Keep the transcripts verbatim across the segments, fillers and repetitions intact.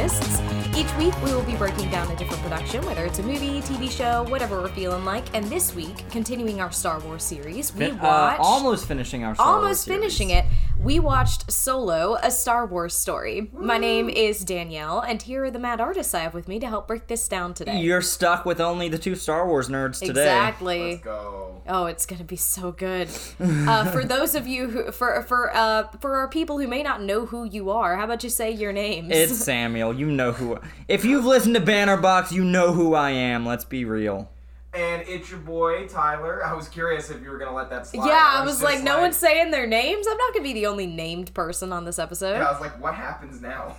Purists. Each week we will be breaking down a different production, whether it's a movie, T V show, whatever we're feeling like. And this week, continuing our Star Wars series, we Fin- watched... Uh, almost finishing our Star Almost Wars finishing series. it. We watched Solo, A Star Wars Story. Woo. My name is Danielle, and here are the mad artists I have with me to help break this down today. You're stuck with only the two Star Wars nerds today. Exactly. Let's go. Oh, it's gonna be so good. Uh, for those of you who, for for uh, for our people who may not know who you are, how about you say your names? It's Samuel. You know who. If you've listened to Banner Box, you know who I am. Let's be real. And it's your boy, Tyler. I was curious if you were going to let that slide. Yeah, I was, just like, no one's saying their names. I'm not gonna be the only named person on this episode. Yeah, I was like, what happens now?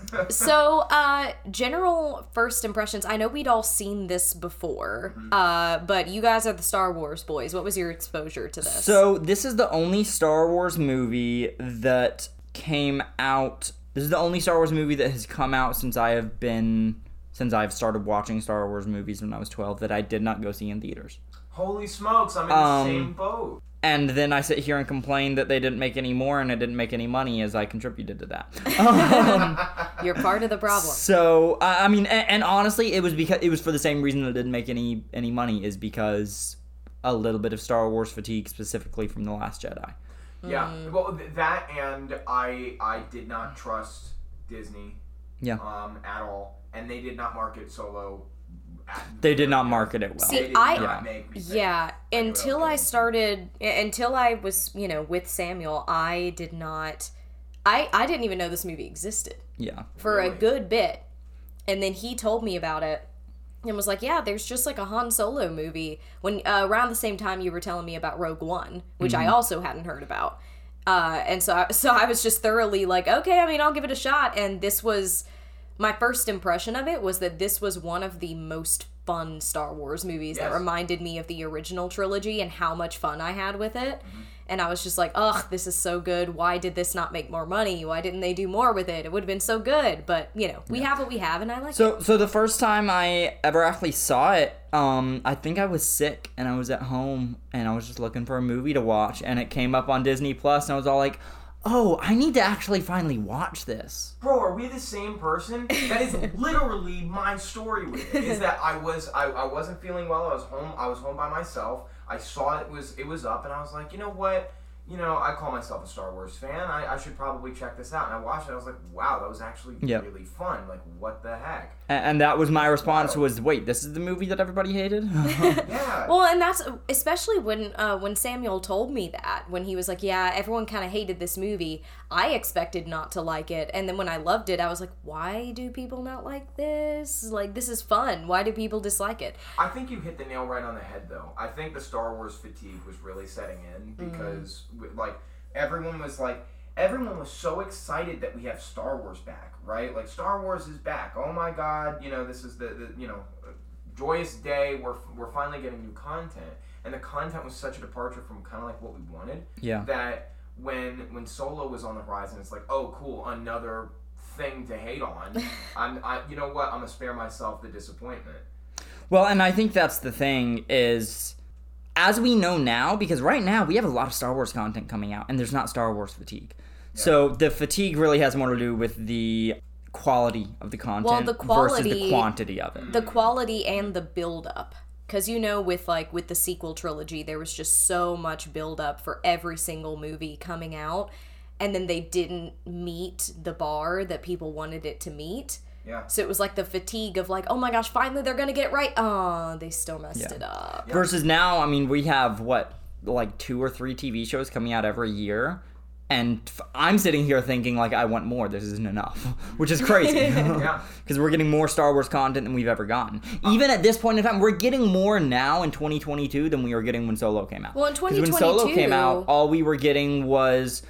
So, uh, general first impressions. I know we'd all seen this before, mm-hmm. uh, but you guys are the Star Wars boys. What was your exposure to this? So, this is the only Star Wars movie that came out. This is the only Star Wars movie that has come out since I have been, since I've started watching Star Wars movies when I was twelve that I did not go see in theaters. Holy smokes, I'm in Um, the same boat. And then I sit here and complain that they didn't make any more and it didn't make any money as I contributed to that. Um, You're part of the problem. So, uh, I mean, and, and honestly, it was because it was for the same reason that it didn't make any any money, is because a little bit of Star Wars fatigue, specifically from The Last Jedi. Yeah, well, th- that and I I did not trust Disney Yeah. um, at all, and they did not market Solo. At, They did not market it well. See, They did I- not Yeah. make me think Yeah, I knew until what I was started, until I was, you know, with Samuel, I did not, I, I didn't even know this movie existed Yeah. for a Really? good bit. And then he told me about it and was like, yeah, there's just like a Han Solo movie. When uh, around the same time you were telling me about Rogue One, which Mm-hmm. I also hadn't heard about. Uh, and so I, so I was just thoroughly like, okay, I mean, I'll give it a shot. And this was, my first impression of it was that this was one of the most fun Star Wars movies that Yes. reminded me of the original trilogy and how much fun I had with it. Mm-hmm. And I was just like, ugh, this is so good. Why did this not make more money? Why didn't they do more with it? It would have been so good. But, you know, we yeah. have what we have, and I like so, it. So the first time I ever actually saw it, um, I think I was sick, and I was at home, and I was just looking for a movie to watch, and it came up on Disney Plus, and I was all like, oh, I need to actually finally watch this. Bro, are we the same person? That is literally my story with it. Is that I was I, I wasn't feeling well. I was home. I was home by myself. I saw it was it was up, and I was like, you know what? You know, I call myself a Star Wars fan. I, I should probably check this out. And I watched it. I was like, wow, that was actually yep. really fun. Like, what the heck? And, and that was my response was, wait, this is the movie that everybody hated? Yeah. Well, and that's especially when uh, when Samuel told me that, when he was like, yeah, everyone kind of hated this movie. I expected not to like it. And then when I loved it, I was like, why do people not like this? Like, this is fun. Why do people dislike it? I think you hit the nail right on the head, though. I think the Star Wars fatigue was really setting in because, mm. like, everyone was like, everyone was so excited that we have Star Wars back, right? Like, Star Wars is back. Oh my God, you know, this is the, the you know, joyous day. We're we're finally getting new content, and the content was such a departure from kind of like what we wanted. Yeah. That when when Solo was on the horizon, it's like, oh, cool, another thing to hate on. I'm, I, you know what? I'm gonna spare myself the disappointment. Well, and I think that's the thing is, as we know now, because right now we have a lot of Star Wars content coming out, and there's not Star Wars fatigue. Yeah. So the fatigue really has more to do with the quality of the content well, the quality, versus the quantity of it. The quality and the build-up. Because, you know, with, like, with the sequel trilogy, there was just so much build-up for every single movie coming out, and then they didn't meet the bar that people wanted it to meet. Yeah. So it was like the fatigue of like, oh my gosh, finally they're gonna get it right. Oh, they still messed yeah. it up. Yeah. Versus now, I mean, we have, what, like two or three T V shows coming out every year, and f- I'm sitting here thinking, like, I want more. This isn't enough, which is crazy. Yeah. Because we're getting more Star Wars content than we've ever gotten. Even at this point in time, we're getting more now in twenty twenty-two than we were getting when Solo came out. Well, in twenty twenty-two... Because when Solo came out, all we were getting was,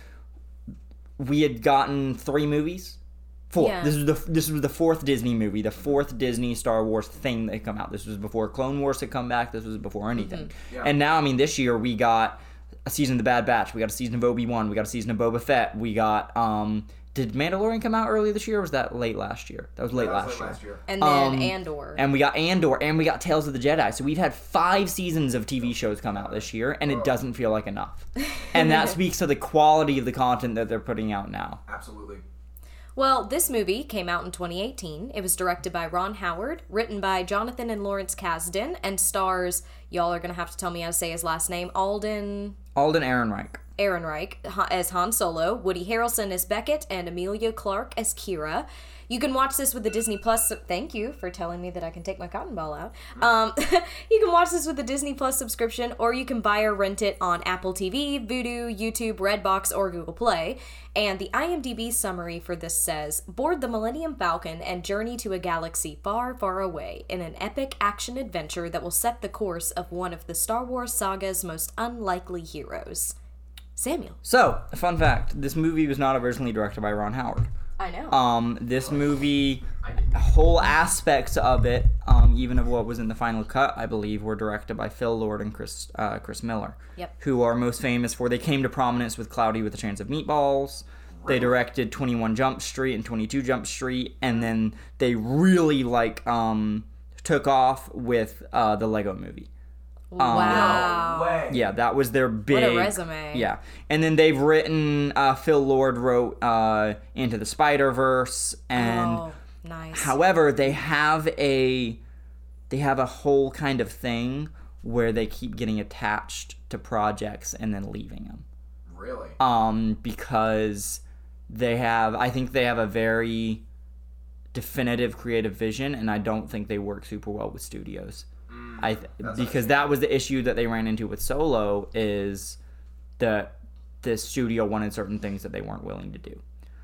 we had gotten three movies. Four. Yeah. This was the this was the fourth Disney movie, the fourth Disney Star Wars thing that had come out. This was before Clone Wars had come back. This was before anything. Mm-hmm. Yeah. And now, I mean, this year we got a season of The Bad Batch. We got a season of Obi-Wan. We got a season of Boba Fett. We got um. Did Mandalorian come out early this year, or was that late last year? That was late, That was last, late year. last year. And then Um, Andor. And we got Andor, and we got Tales of the Jedi. So we've had five seasons of T V shows come out this year, and it doesn't feel like enough. And that speaks to the quality of the content that they're putting out now. Absolutely. Well, this movie came out in twenty eighteen. It was directed by Ron Howard, written by Jonathan and Lawrence Kasdan, and stars, y'all are going to have to tell me how to say his last name, Alden Alden Ehrenreich. Ehrenreich as Han Solo, Woody Harrelson as Beckett, and Emilia Clarke as Kira. You can watch this with the Disney Plus. Thank you for telling me that I can take my cotton ball out. Um, you can watch this with the Disney Plus subscription, or you can buy or rent it on Apple T V, Vudu, YouTube, Redbox, or Google Play. And the IMDb summary for this says, board the Millennium Falcon and journey to a galaxy far, far away in an epic action adventure that will set the course of one of the Star Wars saga's most unlikely heroes. Samuel. So, fun fact, this movie was not originally directed by Ron Howard. I know. Um, this movie, whole aspects of it, um, even of what was in the final cut, I believe, were directed by Phil Lord and Chris uh, Chris Miller. Yep. Who are most famous for, they came to prominence with Cloudy with a Chance of Meatballs. They directed twenty-one Jump Street and twenty-two Jump Street, and then they really, like, um, took off with uh, the Lego Movie. Wow. No way. Yeah, that was their big... What a resume. Yeah. And then they've written... Uh, Phil Lord wrote uh, Into the Spider-Verse. And Oh, nice. however, they have a... They have a whole kind of thing where they keep getting attached to projects and then leaving them. Really? Um, because they have... I think they have a very definitive creative vision, and I don't think they work super well with studios. I th- because that was the issue that they ran into with Solo, is that the studio wanted certain things that they weren't willing to do.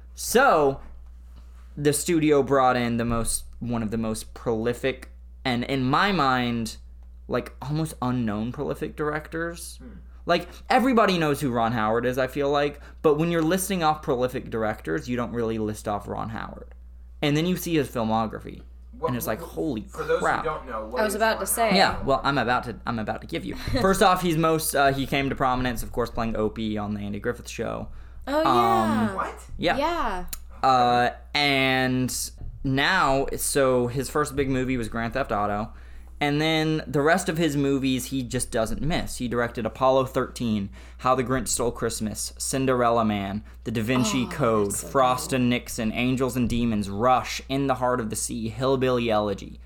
So the studio brought in the most one of the most prolific and, in my mind, like almost unknown prolific directors. Hmm. Like, everybody knows who Ron Howard is, I feel like, but when you're listing off prolific directors, you don't really list off Ron Howard. And then you see his filmography. What, and it's like, what, holy for crap. those who don't know, what I was is about Ron to say. Howard? Yeah, well, I'm about to I'm about to give you. First off, he's most uh, he came to prominence, of course, playing Opie on the Andy Griffith Show. Oh, yeah. What? Yeah. Yeah. Uh, and now, so his first big movie was Grand Theft Auto, and then the rest of his movies he just doesn't miss. He directed Apollo thirteen, How the Grinch Stole Christmas, Cinderella Man, The Da Vinci Oh, Code, that's so Frost good. and Nixon, Angels and Demons, Rush, In the Heart of the Sea, Hillbilly Elegy.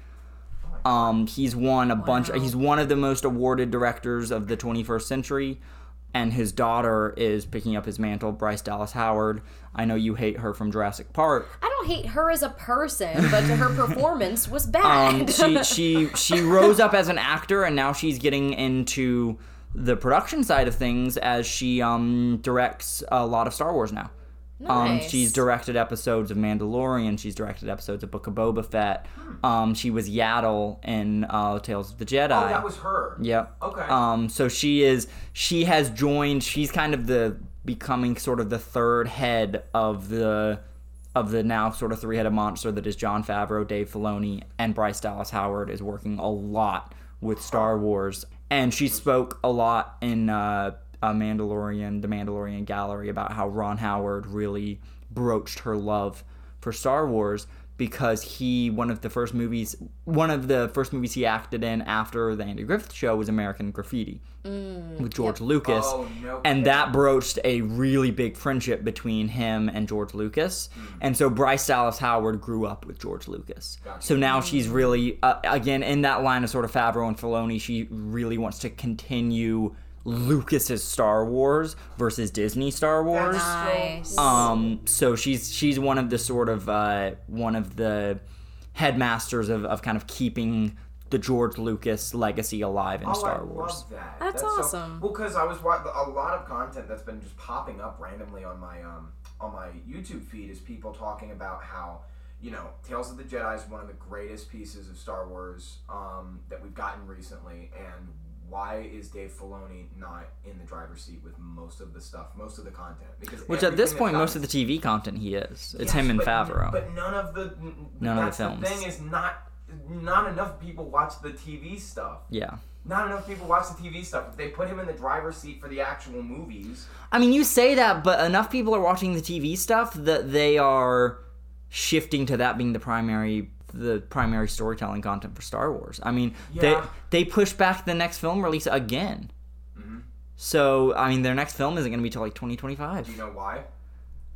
Um, he's won a Wow. bunch. He's one of the most awarded directors of the twenty-first century, and his daughter is picking up his mantle, Bryce Dallas Howard. I know you hate her from Jurassic Park. I don't hate her as a person, but her performance was bad. Um, she she she rose up as an actor, and now she's getting into the production side of things as she um directs a lot of Star Wars now. Um, Nice. she's directed episodes of Mandalorian. She's directed episodes of Book of Boba Fett. Um, she was Yaddle in uh, Tales of the Jedi. Oh, that was her. Yep. Okay. Um, so she is, she has joined, she's kind of the, becoming sort of the third head of the, of the now sort of three-headed monster that is Jon Favreau, Dave Filoni, and Bryce Dallas Howard is working a lot with Star Wars. And she spoke a lot in uh, uh, Mandalorian, the Mandalorian Gallery, about how Ron Howard really broached her love for Star Wars, because he, one of the first movies, one of the first movies he acted in after the Andy Griffith Show was American Graffiti Mm, with George Lucas. Oh, no And kidding. that broached a really big friendship between him and George Lucas. And so Bryce Dallas Howard grew up with George Lucas. Gotcha. So now she's really, uh, again, in that line of sort of Favreau and Filoni, she really wants to continue Lucas's Star Wars versus Disney Star Wars. Nice. Um, so she's she's one of the sort of uh, one of the headmasters of, of kind of keeping the George Lucas legacy alive in Oh, Star I Wars. love that. That's so- awesome. well, because I was wa- a lot of content that's been just popping up randomly on my um on my YouTube feed is people talking about how, you know, Tales of the Jedi is one of the greatest pieces of Star Wars um, that we've gotten recently, and why is Dave Filoni not in the driver's seat with most of the stuff, most of the content? Because Which at this everything point, that most of the comes- T V content he is. It's Yes, him and but, Favreau. But none of the None of the that's films. The thing is, not not enough people watch the T V stuff. yeah. Not enough people watch the T V stuff. If they put him in the driver's seat for the actual movies, I mean, you say that, but enough people are watching the T V stuff that they are shifting to that being the primary the primary storytelling content for Star Wars. I mean, Yeah. they they push back the next film release again. Mhm. So, I mean, their next film isn't going to be till like twenty twenty-five. do you know why?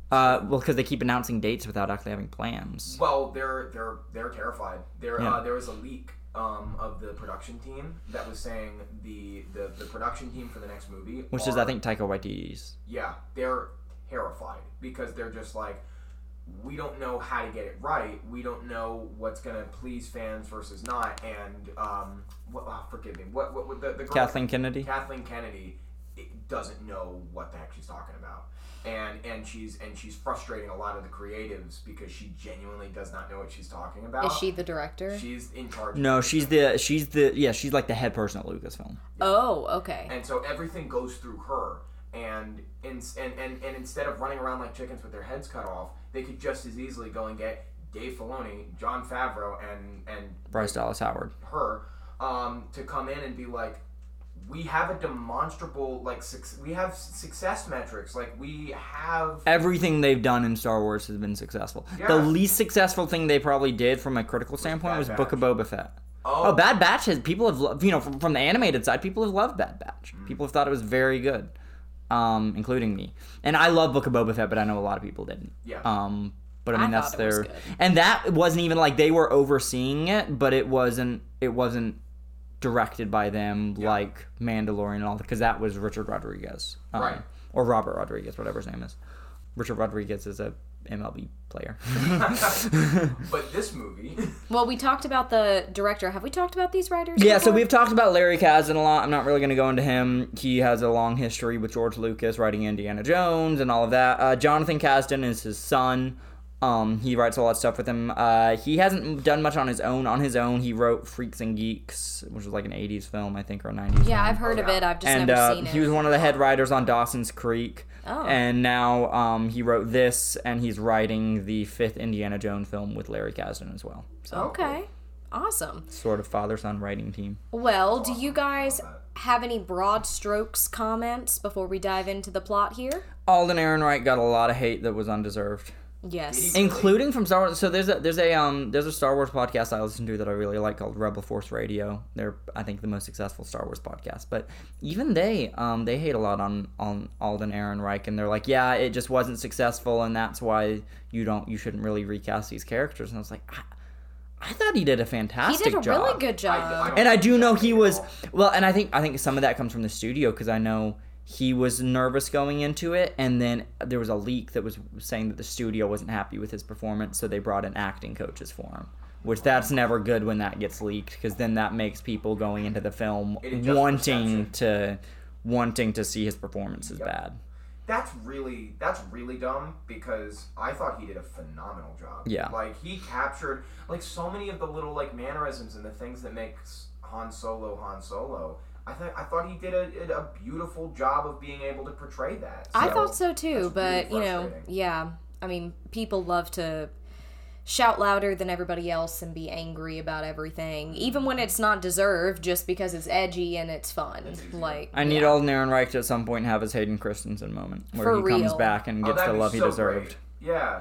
Uh, well, because they keep announcing dates without actually having plans. Well, they're they're they're terrified. There Yeah. uh, there was a leak um, of the production team that was saying the, the, the production team for the next movie, Which are, is, I think, Taika Waititi's. yeah, they're terrified because they're just like, we don't know how to get it right. We don't know what's gonna please fans versus not. And um, what, oh, forgive me. What what, what the, the girl, Kathleen Kennedy? Kathleen Kennedy it doesn't know what the heck she's talking about. And and she's and she's frustrating a lot of the creatives because she genuinely does not know what she's talking about. Is she the director? She's in charge. No, of she's the she's the yeah she's like the head person at Lucasfilm. Oh, okay. And so everything goes through her. And in, and, and and instead of running around like chickens with their heads cut off, they could just as easily go and get Dave Filoni, Jon Favreau, and and Bryce Dallas Howard. her um, to come in and be like, we have a demonstrable like suc- we have success metrics, like we have Everything they've done in Star Wars has been successful. Yeah. The least successful thing they probably did from a critical standpoint Bad was Batch. Book of Boba Fett. oh, Oh, Bad Batch has people have loved, you know from, from the animated side, people have loved Bad Batch. People have thought it was very good, um, including me. And I love Book of Boba Fett, but I know a lot of people didn't. Yeah. Um, but I mean I that's thought it was their good. and that wasn't even like they were overseeing it, but it wasn't it wasn't directed by them Yeah. like Mandalorian and all that, because that was Richard Rodriguez, um, Right. or Robert Rodriguez, whatever his name is. Richard Rodriguez is a M L B player. but this movie, Well, we talked about the director. Have we talked about these writers? Yeah, so before? we've talked about Larry Kasdan a lot. I'm not really going to go into him. He has a long history with George Lucas writing Indiana Jones and all of that. Uh, Jonathan Kasdan is his son. Um, he writes a lot of stuff with him. Uh, he hasn't done much on his own. On his own, he wrote Freaks and Geeks, which was like an eighties film, I think, or a nineties Yeah, film. I've heard Oh, of yeah. it. I've just and never uh, seen it. he was one of the head writers on Dawson's Creek. Oh. And now um, he wrote this, and he's writing the fifth Indiana Jones film with Larry Kasdan as well. So, Okay. Awesome. sort of father-son writing team. Well, do you Awesome. guys Love have any broad strokes comments before we dive into the plot here? Alden Ehrenreich got a lot of hate that was undeserved. Yes. Really? Including from Star Wars. So there's a there's a um there's a Star Wars podcast I listen to that I really like called Rebel Force Radio. They're I think the most successful Star Wars podcast. But even they um they hate a lot on on Alden Ehrenreich, and they're like, yeah, it just wasn't successful, and that's why you don't you shouldn't really recast these characters. And I was like, I, I thought he did a He fantastic did a job. really good job. I- I don't- And I do know he was At all. well, and I think I think some of that comes from the studio, because I know he was nervous going into it, and then there was a leak that was saying that the studio wasn't happy with his performance, so they brought in acting coaches for him. Which that's never good when that gets leaked, because then that makes people going into the film It adjusts wanting perception. to wanting to see his performance as Yep. bad. That's really that's really dumb, because I thought he did a phenomenal job. Yeah. Like he captured like so many of the little like mannerisms and the things that makes Han Solo Han Solo. I thought I thought he did a, a beautiful job of being able to portray that. I So, thought so too, that's but really you know, frustrating. yeah. I mean, people love to shout louder than everybody else and be angry about everything, even when it's not deserved, just because it's edgy and it's fun. easier. Like I need yeah. Alden Ehrenreich to at some point have his Hayden Christensen moment where For he comes real. back and Oh, gets the that'd be love he so deserved. great. Yeah.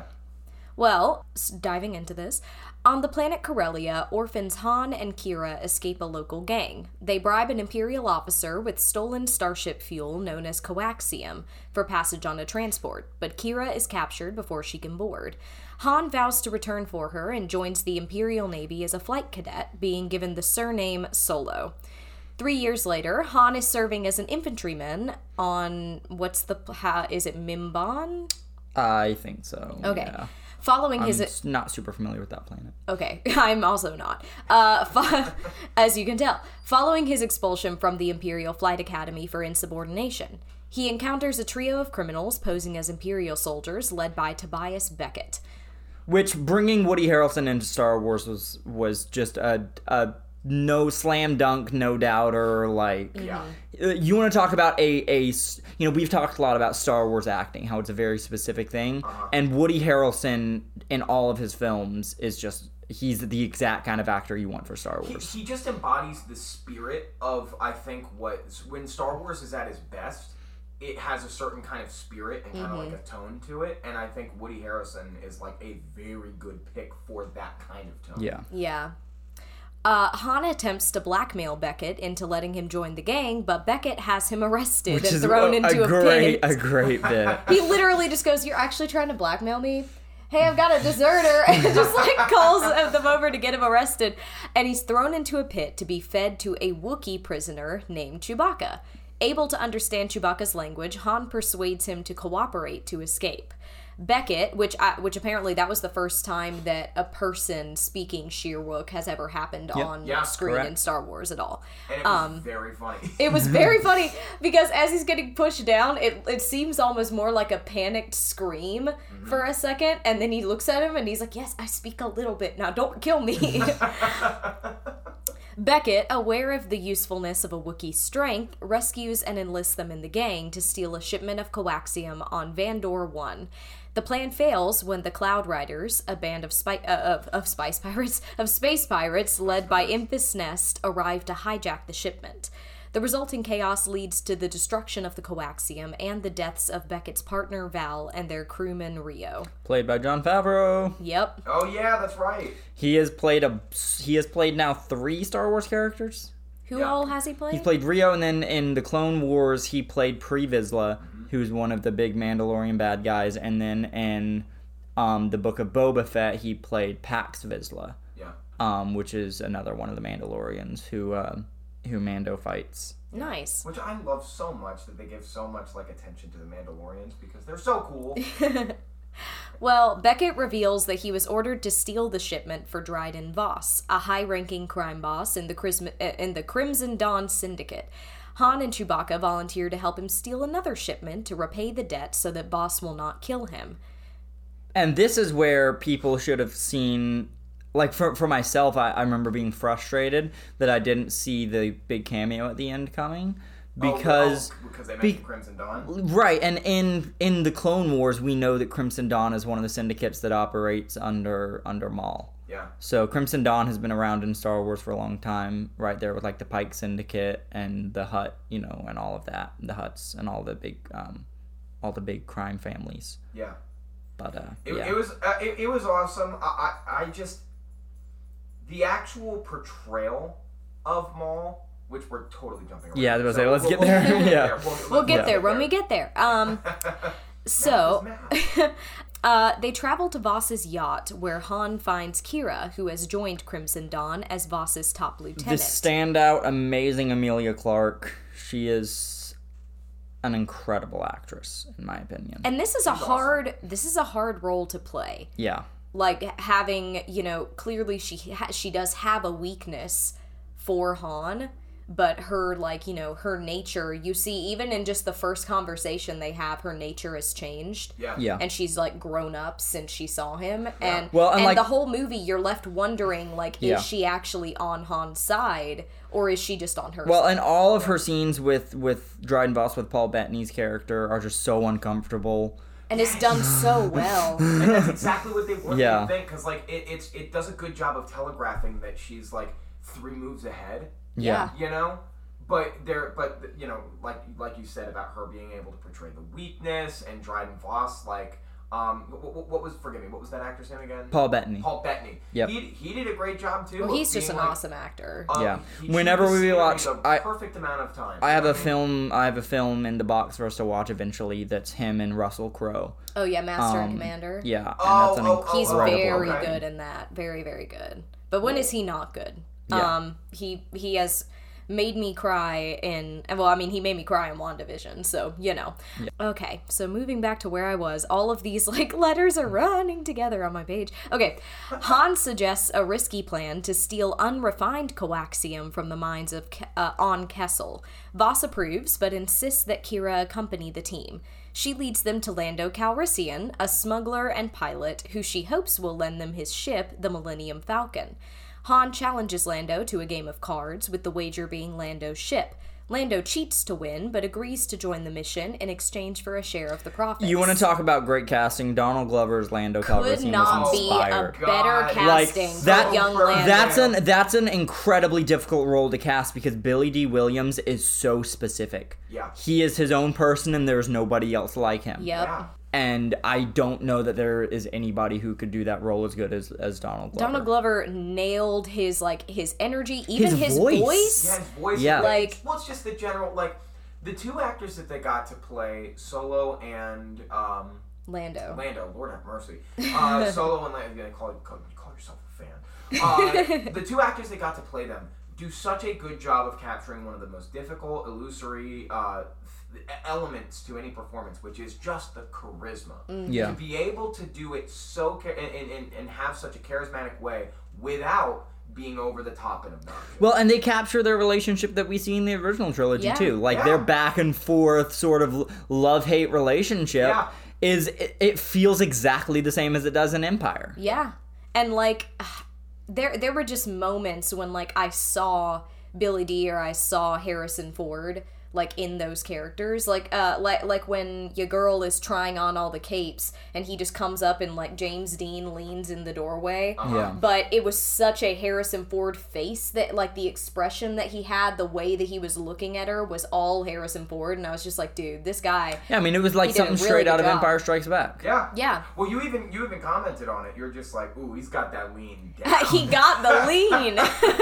Well, s- diving into this, on the planet Corellia, orphans Han and Kira escape a local gang. They bribe an Imperial officer with stolen starship fuel known as coaxium for passage on a transport, but Kira is captured before she can board. Han vows to return for her and joins the Imperial Navy as a flight cadet, being given the surname Solo. Three years later, Han is serving as an infantryman on what's the how, is it Mimban? I think so. Okay. Yeah. Following I'm his s- not super familiar with that planet. Okay, I'm also not. Uh, fo- as you can tell, following his expulsion from the Imperial Flight Academy for insubordination, he encounters a trio of criminals posing as Imperial soldiers led by Tobias Beckett. Which bringing Woody Harrelson into Star Wars was was just a a no slam dunk, no doubter. Like Yeah. uh, you want to talk about a a s- you know we've talked a lot about Star Wars acting, how it's a very specific thing, Uh-huh. and Woody Harrelson in all of his films is just he's the exact kind of actor you want for Star He, Wars. he just embodies the spirit of, I think, what when Star Wars is at its best, it has a certain kind of spirit and kind of like a tone to it, and I think Woody Harrelson is like a very good pick for that kind of tone. Yeah. Yeah. Uh, Han attempts to blackmail Beckett into letting him join the gang, but Beckett has him arrested Which and is thrown a, into a a, great, pit. a great bit. He literally just goes, "You're actually trying to blackmail me? Hey, I've got a deserter," and just like calls them over to get him arrested. And he's thrown into a pit to be fed to a Wookiee prisoner named Chewbacca. Able to understand Chewbacca's language, Han persuades him to cooperate to escape. Beckett, which I, which apparently that was the first time that a person speaking Sheerwook has ever happened Yep. on Yeah, screen correct. in Star Wars at all. And it was Um, very funny. It was very funny because as he's getting pushed down, it it seems almost more like a panicked scream Mm-hmm. for a second, and then he looks at him and he's like, "Yes, I speak a little bit. Now don't kill me." Beckett, aware of the usefulness of a Wookiee's strength, rescues and enlists them in the gang to steal a shipment of coaxium on Vandor one. The plan fails when the Cloud Riders, a band of, spy- uh, of, of spice pirates, of space pirates led by Impus Nest, arrive to hijack the shipment. The resulting chaos leads to the destruction of the coaxium and the deaths of Beckett's partner Val and their crewman Rio. Played by Jon Favreau. Yep. Oh yeah, that's right. He has played a. He has played now three Star Wars characters. Who Yeah. all has he played? He's played Rio, and then in the Clone Wars, he played Pre Vizsla, who's one of the big Mandalorian bad guys, and then in um, the Book of Boba Fett, he played Pax Vizsla, Yeah. um, which is another one of the Mandalorians who uh, who Mando fights. Nice. Which I love so much that they give so much like attention to the Mandalorians because they're so cool. Well, Beckett reveals that he was ordered to steal the shipment for Dryden Voss, a high-ranking crime boss in the, Chrism- uh, in the Crimson Dawn Syndicate. Han and Chewbacca volunteer to help him steal another shipment to repay the debt so that Voss will not kill him. And this is where people should have seen, like for for myself, I, I remember being frustrated that I didn't see the big cameo at the end coming. Because oh, oh, because they be- mentioned Crimson Dawn. right, and in in the Clone Wars, we know that Crimson Dawn is one of the syndicates that operates under under Maul. Yeah. So Crimson Dawn has been around in Star Wars for a long time, right there with like the Pike Syndicate and the Hutt, you know, and all of that, the Hutts and all the big, um, all the big crime families. Yeah. But uh, It, yeah, it was uh, it, it was awesome. I, I I just the actual portrayal of Maul, which we're totally jumping around. Yeah, I was So gonna say, let's we'll- get we'll there. Yeah. We'll, We'll get Yeah. there when we get there. Um, so, uh, they travel to Voss's yacht, where Han finds Kira, who has joined Crimson Dawn as Voss's top the lieutenant. standout, amazing Emilia Clarke. She is an incredible actress, in my opinion. And this is a awesome. hard. This is a hard role to play. yeah. Like having, you know, clearly she ha- she does have a weakness for Han, but her, like, you know, her nature, you see even in just the first conversation they have, her nature has changed. Yeah. Yeah. And she's like grown up since she saw him. And Well, and, and like- the whole movie you're left wondering, like, Yeah. is she actually on Han's side or is she just on her Well, side? and all of her scenes with with Dryden Voss, with Paul Bettany's character, are just so uncomfortable. And it's done so well. And that's exactly what they what Yeah. they think because like it, it's it does a good job of telegraphing that she's like three moves ahead. Yeah. You know, but there, but you know, like like you said about her being able to portray the weakness and Dryden Voss, like um, what, what was forgive me, what was that actor's name again? Paul Bettany. Paul Bettany. Yep. He he did a great job too. Well, of he's just being, an like, awesome actor. um, Yeah. he Whenever chewed the we scenery watch- the I- perfect amount of time. I have You a know what film. I have a film in the box for us to watch eventually. That's him and Russell Crowe. Oh, yeah, Master and Um, Commander. Yeah, and Oh, that's an oh, oh, He's incredible. very okay. good in that. Very, very good. But when is he not good? Yeah. Um, he he has made me cry in, well, I mean, he made me cry in WandaVision, so, you know. Okay, so moving back to where I was, all of these, like, letters are running together on my page. Okay, Han suggests a risky plan to steal unrefined coaxium from the mines of Ke- uh, on Kessel. Voss approves, but insists that Kira accompany the team. She leads them to Lando Calrissian, a smuggler and pilot who she hopes will lend them his ship, the Millennium Falcon. Han challenges Lando to a game of cards, with the wager being Lando's ship. Lando cheats to win, but agrees to join the mission in exchange for a share of the profits. You want to talk about great casting? Donald Glover's Lando Could Calrissian not was be a inspired. better God. Like casting that, for young Lando. that's an that's an incredibly difficult role to cast because Billy D. Williams is so specific. Yeah. He is his own person, and there's nobody else like him. Yep. Yeah. And I don't know that there is anybody who could do that role as good as, as Donald Glover. Donald Glover nailed his like his energy, even His his, voice. voice. Yeah, his voice. Yeah. Like, Like- well, it's just the general like the two actors that they got to play Solo and um, Lando. Lando. Lord have mercy. Uh, Solo and Lando. Call, call, call yourself a fan. Uh, the two actors that got to play them do such a good job of capturing one of the most difficult, illusory uh, th- elements to any performance, which is just the charisma. Yeah. To be able to do it so cha- and, and, and have such a charismatic way without being over the top and obnoxious. Well, and they capture their relationship that we see in the original trilogy Yeah. too. Like Yeah. their back and forth sort of love-hate relationship Yeah. is it, it feels exactly the same as it does in Empire. Yeah. And like there there were just moments when like I saw Billy Dee or I saw Harrison Ford like in those characters. Like uh like like when your girl is trying on all the capes and he just comes up and like James Dean leans in the doorway. Uh-huh. Yeah. But it was such a Harrison Ford face that like the expression that he had, the way that he was looking at her was all Harrison Ford, and I was just like, dude, this guy. Yeah, I mean, it was like He did a something really straight good out of job. Empire Strikes Back. Yeah. Yeah. Well, you even you even commented on it. You're just like, ooh, he's got that lean down. He got the lean.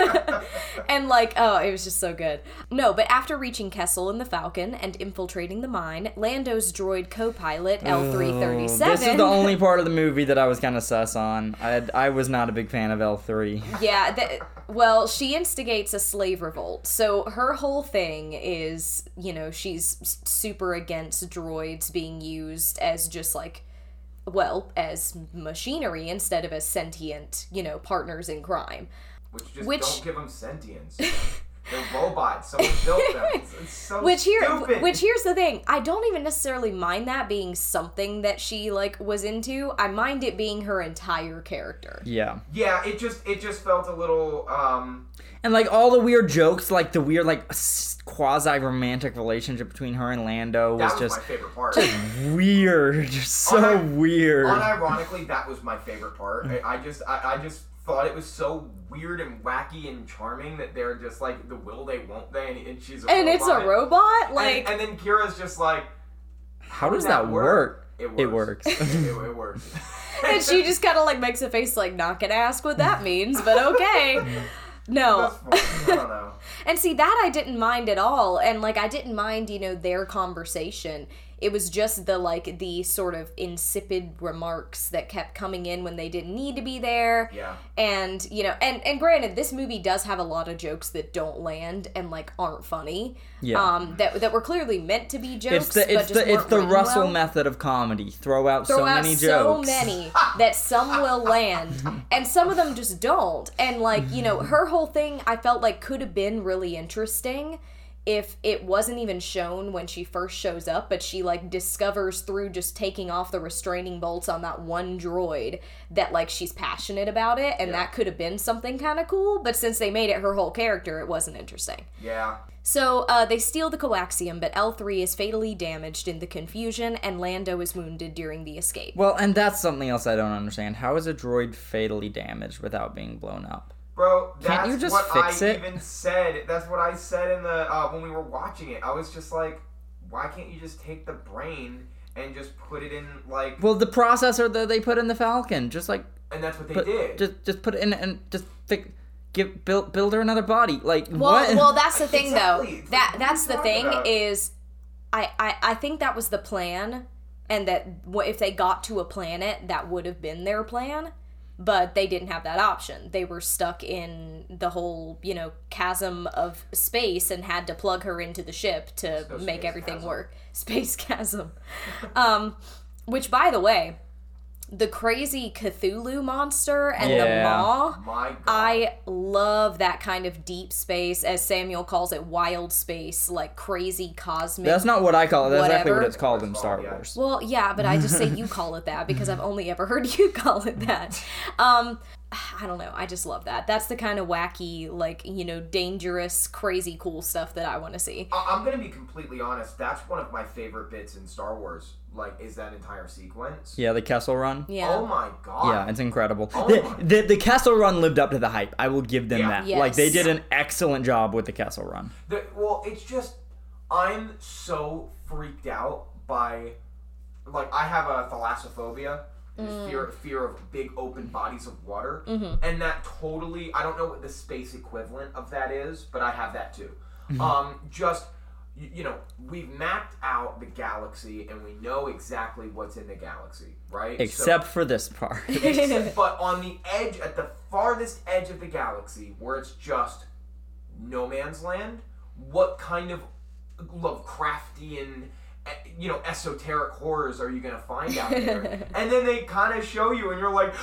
And like, oh, it was just so good. No, but after reaching Kessel in the Falcon and infiltrating the mine, Lando's droid co-pilot L three thirty-seven. This is the only part of the movie that I was kind of sus on. I had, I was not a big fan of L three. Yeah, th- well, she instigates a slave revolt. So her whole thing is, you know, she's s- super against droids being used as just like, well, as machinery instead of as sentient, you know, partners in crime. Which just Which- don't give them sentience. They're robots. Someone built them. It's, it's so Which here, stupid. which here's the thing. I don't even necessarily mind that being something that she like was into. I mind it being her entire character. Yeah. Yeah, it just it just felt a little. um And like all the weird jokes, like the weird like quasi romantic relationship between her and Lando was That was just my favorite part. weird, just so Unir- weird. Unironically, that was my favorite part. I, I just I, I just thought it was so weird and wacky and charming that they're just like the will they won't they, and, and she's a And robot. it's a robot, like. and, and then Kira's just like, How does that work? It It works. works. it, it works. And she just kind of like makes a face like, not gonna ask what that means, but okay. No. That's fine. I don't know. And see, that I didn't mind at all. And like, I didn't mind, you know, their conversation. It was just the like, the sort of insipid remarks that kept coming in when they didn't need to be there. Yeah. And, you know, and, and granted, this movie does have a lot of jokes that don't land and like aren't funny. Yeah. Um, that, that were clearly meant to be jokes, It's the but it's just the it's weren't the written Russell well. method of comedy. Throw out Throw so out many so jokes. many that some will land and some of them just don't. And like, you know, her whole thing I felt like could have been really interesting if it wasn't even shown when she first shows up, but she like discovers through just taking off the restraining bolts on that one droid that like she's passionate about it, and Yeah. that could have been something kind of cool. But since they made it her whole character, it wasn't interesting. Yeah. So, uh, they steal the coaxium, but L three is fatally damaged in the confusion, and Lando is wounded during the escape. Well, and that's something else I don't understand. How is a droid fatally damaged without being blown up? Bro, that's Can't you just what fix I it? even said. That's what I said in the uh, when we were watching it. I was just like, why can't you just take the brain and just put it in like? Well, the processor that they put in the Falcon, just like And that's what they put, did. just just put it in and just fix, give build build her another body. Like Well, what? well, that's the thing, Exactly. though. That What are that's you the talking thing about? is, I, I I think that was the plan, and that wh- if they got to a planet, that would have been their plan. But they didn't have that option. They were stuck in the whole, you know, chasm of space and had to plug her into the ship to No make space everything chasm. work. Space chasm. um, which, by the way, the crazy Cthulhu monster and the Yeah. Maw. My God. I love that kind of deep space, as Samuel calls it, wild space, like crazy cosmic. That's not what I call it. That's exactly what Whatever. it's called in That's Star called, yeah. Wars. Well, yeah, but I just say you call it that because I've only ever heard you call it that. Um, I don't know. I just love that. That's the kind of wacky, like, you know, dangerous, crazy, cool stuff that I want to see. I- I'm gonna be completely honest. That's one of my favorite bits in Star Wars. Like, is that entire sequence? Yeah, the Kessel Run. Yeah. Oh my God. Yeah, it's incredible. Oh the, my- the the Kessel Run lived up to the hype. I will give them Yeah. that. Yes. Like they did an excellent job with the Kessel Run. The, well, it's just I'm so freaked out by like I have a thalassophobia. Mm. Fear, fear of big open bodies of water, mm-hmm. and that totally, I don't know what the space equivalent of that is, but I have that too. Mm-hmm. Um, just, you, you know, we've mapped out the galaxy, and we know exactly what's in the galaxy, right? Except so, for this part. except, but on the edge, at the farthest edge of the galaxy, where it's just no man's land, what kind of Lovecraftian, you know, esoteric horrors are you going to find out there? And then they kind of show you and you're like,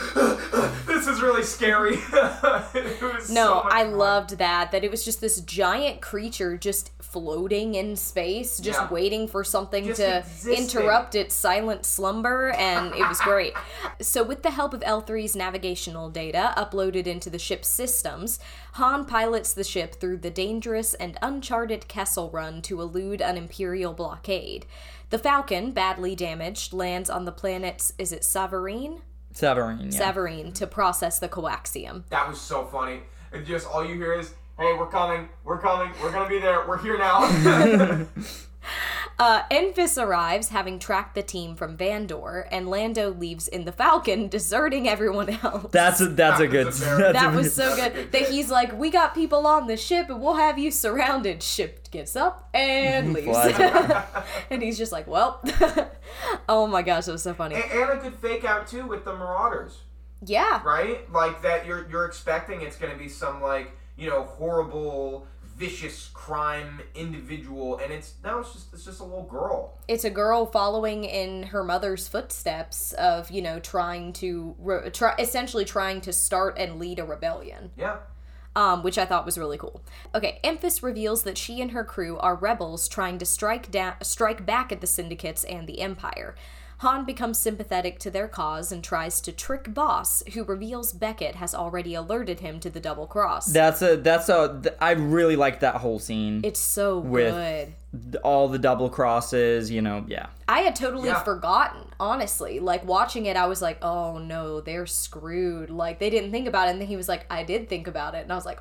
this is really scary. It was no, so much I fun. loved that, that it was just this giant creature just floating in space, just Yeah. waiting for something Just to existing. interrupt its silent slumber, and it was great. So with the help of L three's navigational data uploaded into the ship's systems, Han pilots the ship through the dangerous and uncharted Kessel Run to elude an Imperial blockade. The Falcon, badly damaged, lands on the planet's, is it Savarine? Savarine, yeah. Savarine, to process the coaxium. That was so funny. And just all you hear is, hey, we're coming, we're coming, we're going to be there, we're here now. Uh, Enfys arrives, having tracked the team from Vandor, and Lando leaves in the Falcon, deserting everyone else. That's a, that's That a good. was a very- that's that a was so good. That he's like, we got people on the ship, and we'll have you surrounded. Ship gets up and leaves. Flies. And he's just like, well. Oh my gosh, that was so funny. and, and a good fake out, too, with the Marauders. Yeah. Right? Like that you're you're expecting it's going to be some, like, you know, horrible, vicious crime individual, and it's no, it's just it's just a little girl. It's a girl following in her mother's footsteps of, you know, trying to, re- try, essentially trying to start and lead a rebellion. Yeah. Um, which I thought was really cool. Okay, Enfys reveals that she and her crew are rebels trying to strike down, strike back at the syndicates and the Empire. Han becomes sympathetic to their cause and tries to trick Boss, who reveals Beckett has already alerted him to the double cross. That's a that's a. th- I really like that whole scene. It's so with good. th- all the double crosses, you know, yeah. I had totally Yeah. forgotten, honestly. Like, watching it, I was like, oh no, they're screwed. Like, they didn't think about it. And then he was like, I did think about it. And I was like,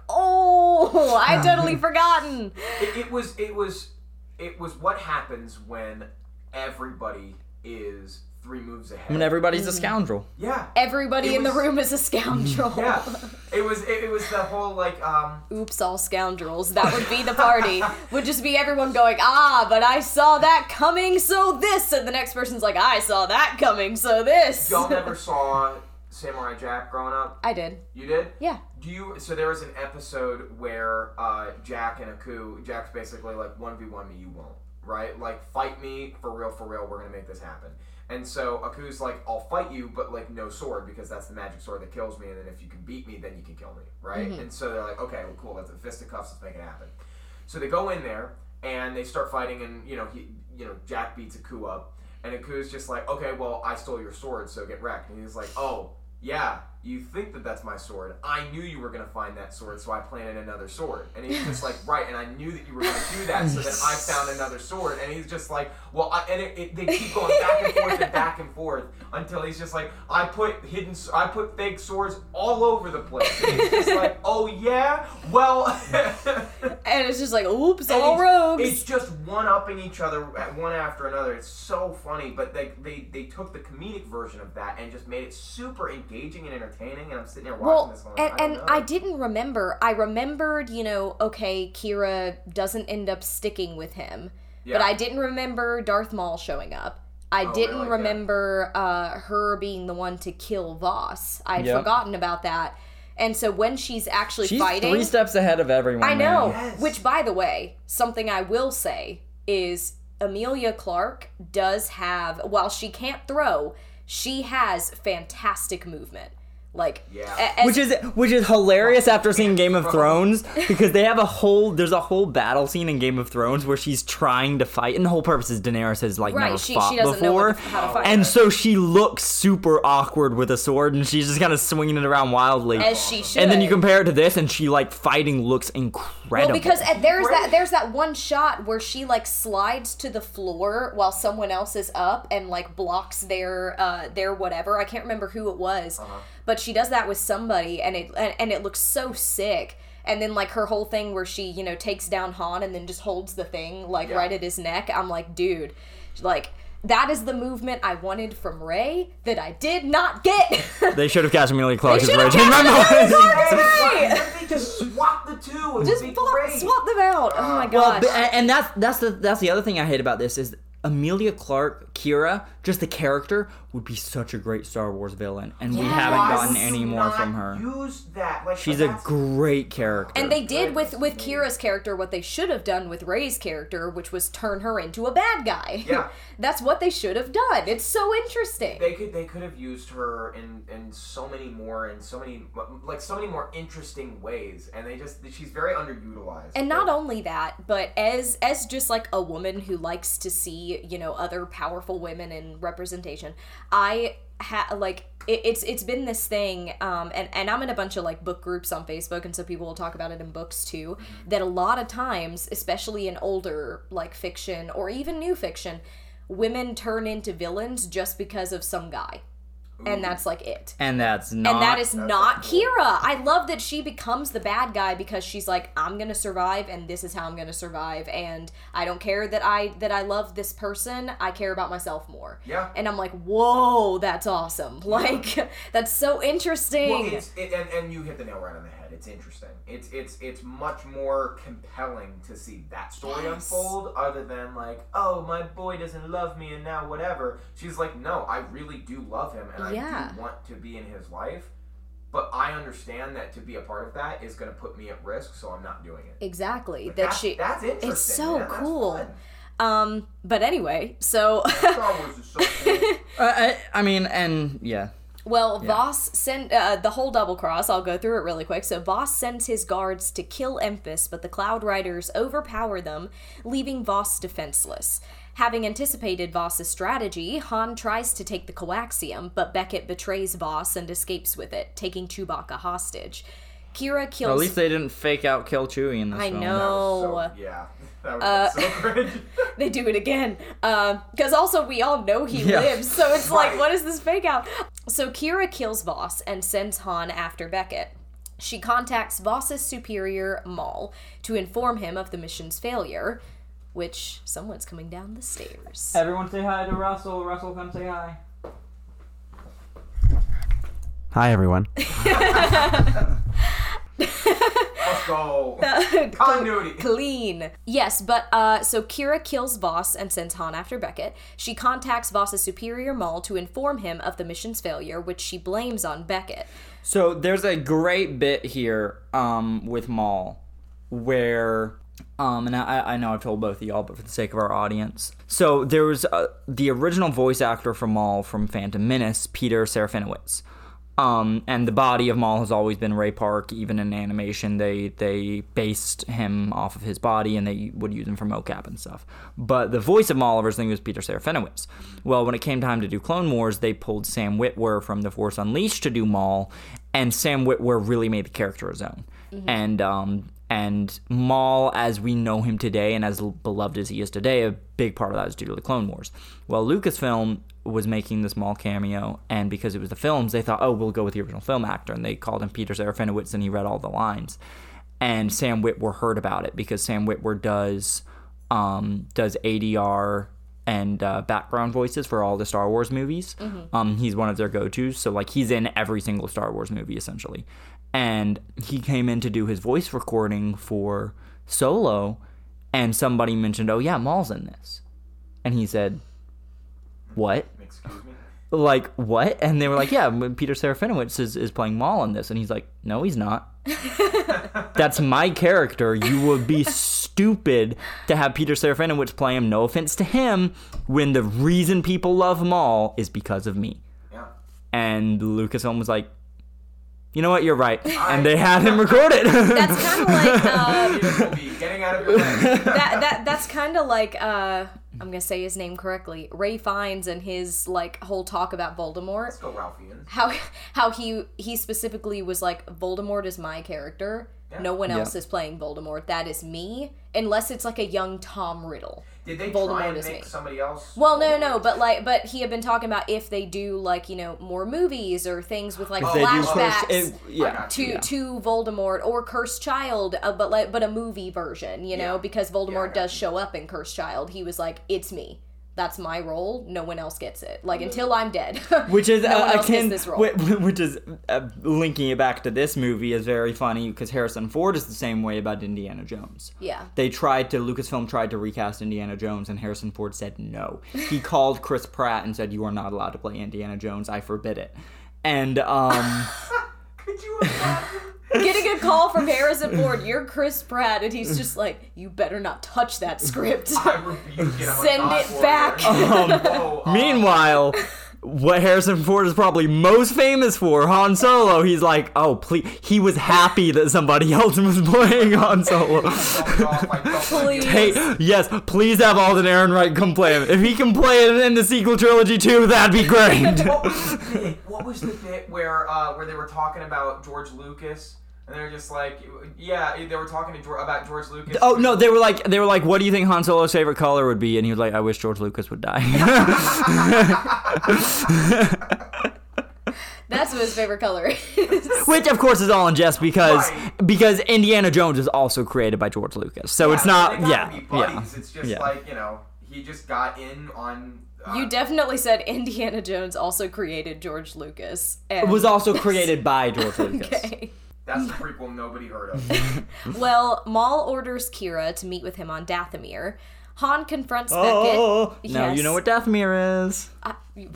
oh, I totally forgotten. It, it was it was it was what happens when everybody is three moves ahead. I mean, everybody's a scoundrel. Yeah. Everybody It in the was- room is a scoundrel. Yeah. It was it, it was the whole like um Oops, all scoundrels. That would be the party. Would just be everyone going, ah, but I saw that coming, so this. And the next person's like, I saw that coming, so this. y'all never saw Samurai Jack growing up? I did. You did? Yeah. Do you? So there was an episode where uh, Jack and Aku, Jack's basically like one v one me, you won't, right? Like fight me for real, for real. We're gonna make this happen. And so Aku's like, I'll fight you, but like no sword because that's the magic sword that kills me. And then if you can beat me, then you can kill me, right? Mm-hmm. And so they're like, okay, well, cool. Let's fisticuffs. Let's make it happen. So they go in there and they start fighting, and you know he, you know Jack beats Aku up, and Aku's just like, okay, well I stole your sword, so get wrecked. And he's like, oh. Yeah, you think that that's my sword. I knew you were going to find that sword, so I planted another sword. And he's just like, right, and I knew that you were going to do that, so then I found another sword. And he's just like, well, I, and it, it, they keep going back and forth and back and forth until he's just like, I put hidden, I put fake swords all over the place. And he's just like, oh yeah? Well... And it's just like, oops, And all it's, rogues. It's just one-upping each other at one after another. It's so funny, but they, they they took the comedic version of that and just made it super engaging and entertaining, and I'm sitting there watching Well, this going, and, I don't and know. I didn't remember. I remembered, you know, okay, Kira doesn't end up sticking with him. Yeah. But I didn't remember Darth Maul showing up. I Oh, didn't really? Yeah. remember uh, her being the one to kill Voss. I'd Yep. forgotten about that. And so when she's actually She's fighting... three steps ahead of everyone. I know. man. Yes. Which, by the way, something I will say is Emilia Clarke does have, while she can't throw, she has fantastic movement. Like, Yeah. a- as- Which is which is hilarious after seeing Game of Thrones, because they have a whole there's a whole battle scene in Game of Thrones where she's trying to fight, and the whole purpose is Daenerys has like Right, never she- fought she doesn't know before, what the- how to fight. and so she looks super awkward with a sword, and she's just kind of swinging it around wildly. as she should. And then you compare it to this, and she like fighting looks incredible. Well, because uh, there's Great. that there's that one shot where she like slides to the floor while someone else is up and like blocks their uh their whatever. I can't remember who it was, Uh-huh. but she does that with somebody, and it and, and it looks so sick. And then like her whole thing where she, you know, takes down Han and then just holds the thing like Yeah. right at his neck. I'm like, dude, like that is the movement I wanted from Rey that I did not get. They should have cast Emilia Clarke as They Rey. should have cast Emilia Clarke as Hey, Rey. why don't they just swap the two? It Just would be swap, great. swap them out. Oh my Well, gosh. but, and and that's that's the that's the other thing I hate about this is Emilia Clarke, Kira, just the character would be such a great Star Wars villain, and we Yes. haven't Why gotten would any you more not from her. Use that. Like, She's a that's- great character. And they did with, with Goodness Kira's character what they should have done with Rey's character, which was turn her into a bad guy. Yeah. That's what they should have done. It's so interesting. They could they could have used her in, in so many more and so many like so many more interesting ways, and they just she's very underutilized. And not Like, only that, but as as just like a woman who likes to see, you know, other powerful women in representation, I ha like it, it's it's been this thing, um, and and I'm in a bunch of like book groups on Facebook, and so people will talk about it in books too. That a lot of times, especially in older like fiction or even new fiction, women turn into villains just because of some guy. And that's like it. and that's not. And that is That's not not cool. Kira. I love that she becomes the bad guy because she's like, I'm gonna survive, and this is how I'm gonna survive, and I don't care that I that I love this person. I care about myself more. Yeah. And I'm like, whoa, that's awesome. Like, that's so interesting. Well, it's it, and, and you hit the nail right on the head. It's interesting. It's it's it's much more compelling to see that story Yes. unfold, other than like, oh, my boy doesn't love me, and now whatever. She's like, no, I really do love him, and Yeah. I do want to be in his life. But I understand that to be a part of that is going to put me at risk, so I'm not doing it. exactly. But that that's, she. that's interesting. It's so man. That's cool. fun. Um. But anyway, so. Star Wars is so cool. Uh, I, I mean, and yeah. Well, Voss sent uh, the whole double cross. I'll go through it really quick. So Voss sends his guards to kill Emphas, but the Cloud Riders overpower them, leaving Voss defenseless. Having anticipated Voss's strategy, Han tries to take the coaxium, but Beckett betrays Voss and escapes with it, taking Chewbacca hostage. Kira kills. At least they didn't fake out kill Chewie in this I film. know. That was Oh. so, yeah. That was Uh, so cringe. They do it again. Because also we all know he Yeah. lives, so it's like, Right. what is this fake out? So Kira kills Voss and sends Han after Beckett. She contacts Voss's superior, Maul, to inform him of the mission's failure, which someone's coming down the stairs. Everyone say hi to Russell. Russell, come say hi. Hi, everyone. Let's go. Continuity. Clean. Yes, but uh, so Kira kills Voss and sends Han after Beckett. She contacts Voss's superior Maul to inform him of the mission's failure, which she blames on Beckett. So there's a great bit here um, with Maul where, um, and I, I know I've told both of y'all, but for the sake of our audience. So there was uh, the original voice actor for Maul from Phantom Menace, Peter Serafinowicz. Um, and the body of Maul has always been Ray Park. Even in animation, they they based him off of his body, and they would use him for mocap and stuff. But the voice of Maul originally was Peter Serafinowicz. Well, when it came time to do Clone Wars, they pulled Sam Witwer from The Force Unleashed to do Maul, and Sam Witwer really made the character his own. Mm-hmm. And um, and Maul, as we know him today, and as beloved as he is today, a big part of that is due to the Clone Wars. Well, Lucasfilm was making this Maul cameo, and because it was the films, they thought, oh, we'll go with the original film actor, and they called him Peter Serafinowicz, and he read all the lines. And Sam Witwer heard about it because Sam Witwer does um, does A D R and uh, background voices for all the Star Wars movies. Mm-hmm. Um, he's one of their go-tos, so like he's in every single Star Wars movie essentially. And he came in to do his voice recording for Solo, and somebody mentioned, oh yeah, Maul's in this, and he said, what? Excuse me? Like, what? And they were like, yeah, Peter Serafinowicz is, is playing Maul in this. And he's like, no, he's not. That's my character. You would be stupid to have Peter Serafinowicz play him, no offense to him, when the reason people love Maul is because of me. Yeah. And Lucasfilm was like, you know what, you're right. And they had him record it. That's kind of like uh, You'll be getting out of your way. that. That that's kind of like uh, I'm gonna say his name correctly. Ray Fiennes and his like whole talk about Voldemort. Let's go, Ralph Fiennes. How how he he specifically was like, Voldemort is my character. Yeah. No one else Yeah. is playing Voldemort. That is me, unless it's like a young Tom Riddle. Did they Voldemort try and is make me. somebody else? Well, no, no, Voldemort? but like, but he had been talking about if they do like you know more movies or things with like If They do flashbacks curse- it- I yeah. got to you. to Voldemort or Cursed Child, uh, but like but a movie version, you know, Yeah. because Yeah, I Voldemort got does you. show up in Cursed Child. He was like, it's me. That's my role. No one else gets it. Like, until I'm dead. Which is no uh, one else akin, gets this role. whi- which is uh, linking it back to this movie is very funny because Harrison Ford is the same way about Indiana Jones. Yeah. They tried to Lucasfilm tried to recast Indiana Jones and Harrison Ford said no. He called Chris Pratt and said, "You are not allowed to play Indiana Jones. I forbid it." And um Could you imagine? Getting a call from Harrison Ford, you're Chris Pratt, and he's just like, you better not touch that script. I rebuke it. I'm a Send God it warrior. back. Um, Whoa, uh, meanwhile, what Harrison Ford is probably most famous for, Han Solo, he's like, oh, please. He was happy that somebody else was playing Han Solo. off, like, don't Please. Hey, yes, please have Alden Ehrenreich come play him. If he can play it in the sequel trilogy too, that'd be great. What was the bit? What was the bit where uh, where they were talking about George Lucas? And they were just like, yeah, they were talking to George, about George Lucas. Oh no, they were like, they were like, what do you think Han Solo's favorite color would be? And he was like, I wish George Lucas would die. That's what his favorite color is. Which of course is all in jest because Right. because Indiana Jones is also created by George Lucas, so Yeah, it's not, they gotta yeah, be yeah. buddies. It's just yeah. like, you know, he just got in on. Uh, You definitely said Indiana Jones also created George Lucas. And It was also created by George Lucas. Okay. That's the prequel nobody heard of. Well, Maul orders Kira to meet with him on Dathomir. Han confronts Oh, Beckett. now you know what Dathomir is. I-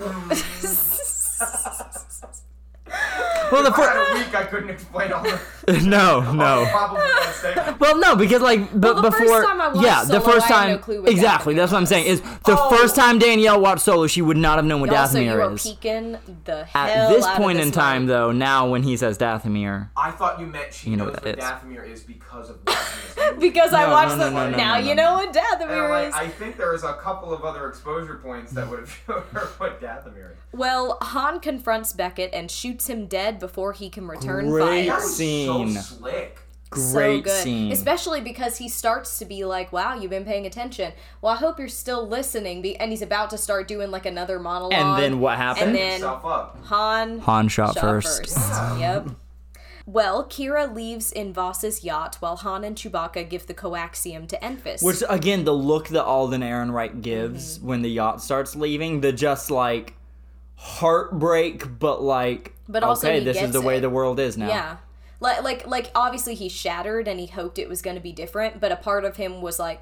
Well, the If I first, had a week, I couldn't explain all the. no, all no. the probably mistakes. Well, no, because like, but Well, the first before, time I watched yeah, the Solo, first I had time, no clue what exactly. Dathomir That's what I'm was. saying. Is the Oh. first time Danielle watched Solo, she would not have known what Also, you Dathomir are is. peeking the hell At this out point of in this time, mic. though, now when he says Dathomir, I thought you meant she You know knows what what, that is. Dathomir is because of watching this movie. Because I No, watched no, the. no, no, now no, you no. know what And I'm Dathomir like, is. I think there was a couple of other exposure points that would have shown her what Dathomir is. Well, Han confronts Beckett and shoots him dead before he can return Great That fire. was Scene. so slick. So great good. scene. Especially because he starts to be like, wow, you've been paying attention. Well, I hope you're still listening. Be- and he's about to start doing like another monologue. And then what happened? And Set then yourself up. Han, Han shot, shot first. first. Yep. Well, Kira leaves in Voss's yacht while Han and Chewbacca give the coaxium to Enfys. Which again, the look that Alden Ehrenreich gives Mm-hmm. when the yacht starts leaving, the just like heartbreak, but like, But also okay, he this is gets the way it. the world is now. Yeah. Like, like, like, obviously he's shattered and he hoped it was going to be different, but a part of him was like,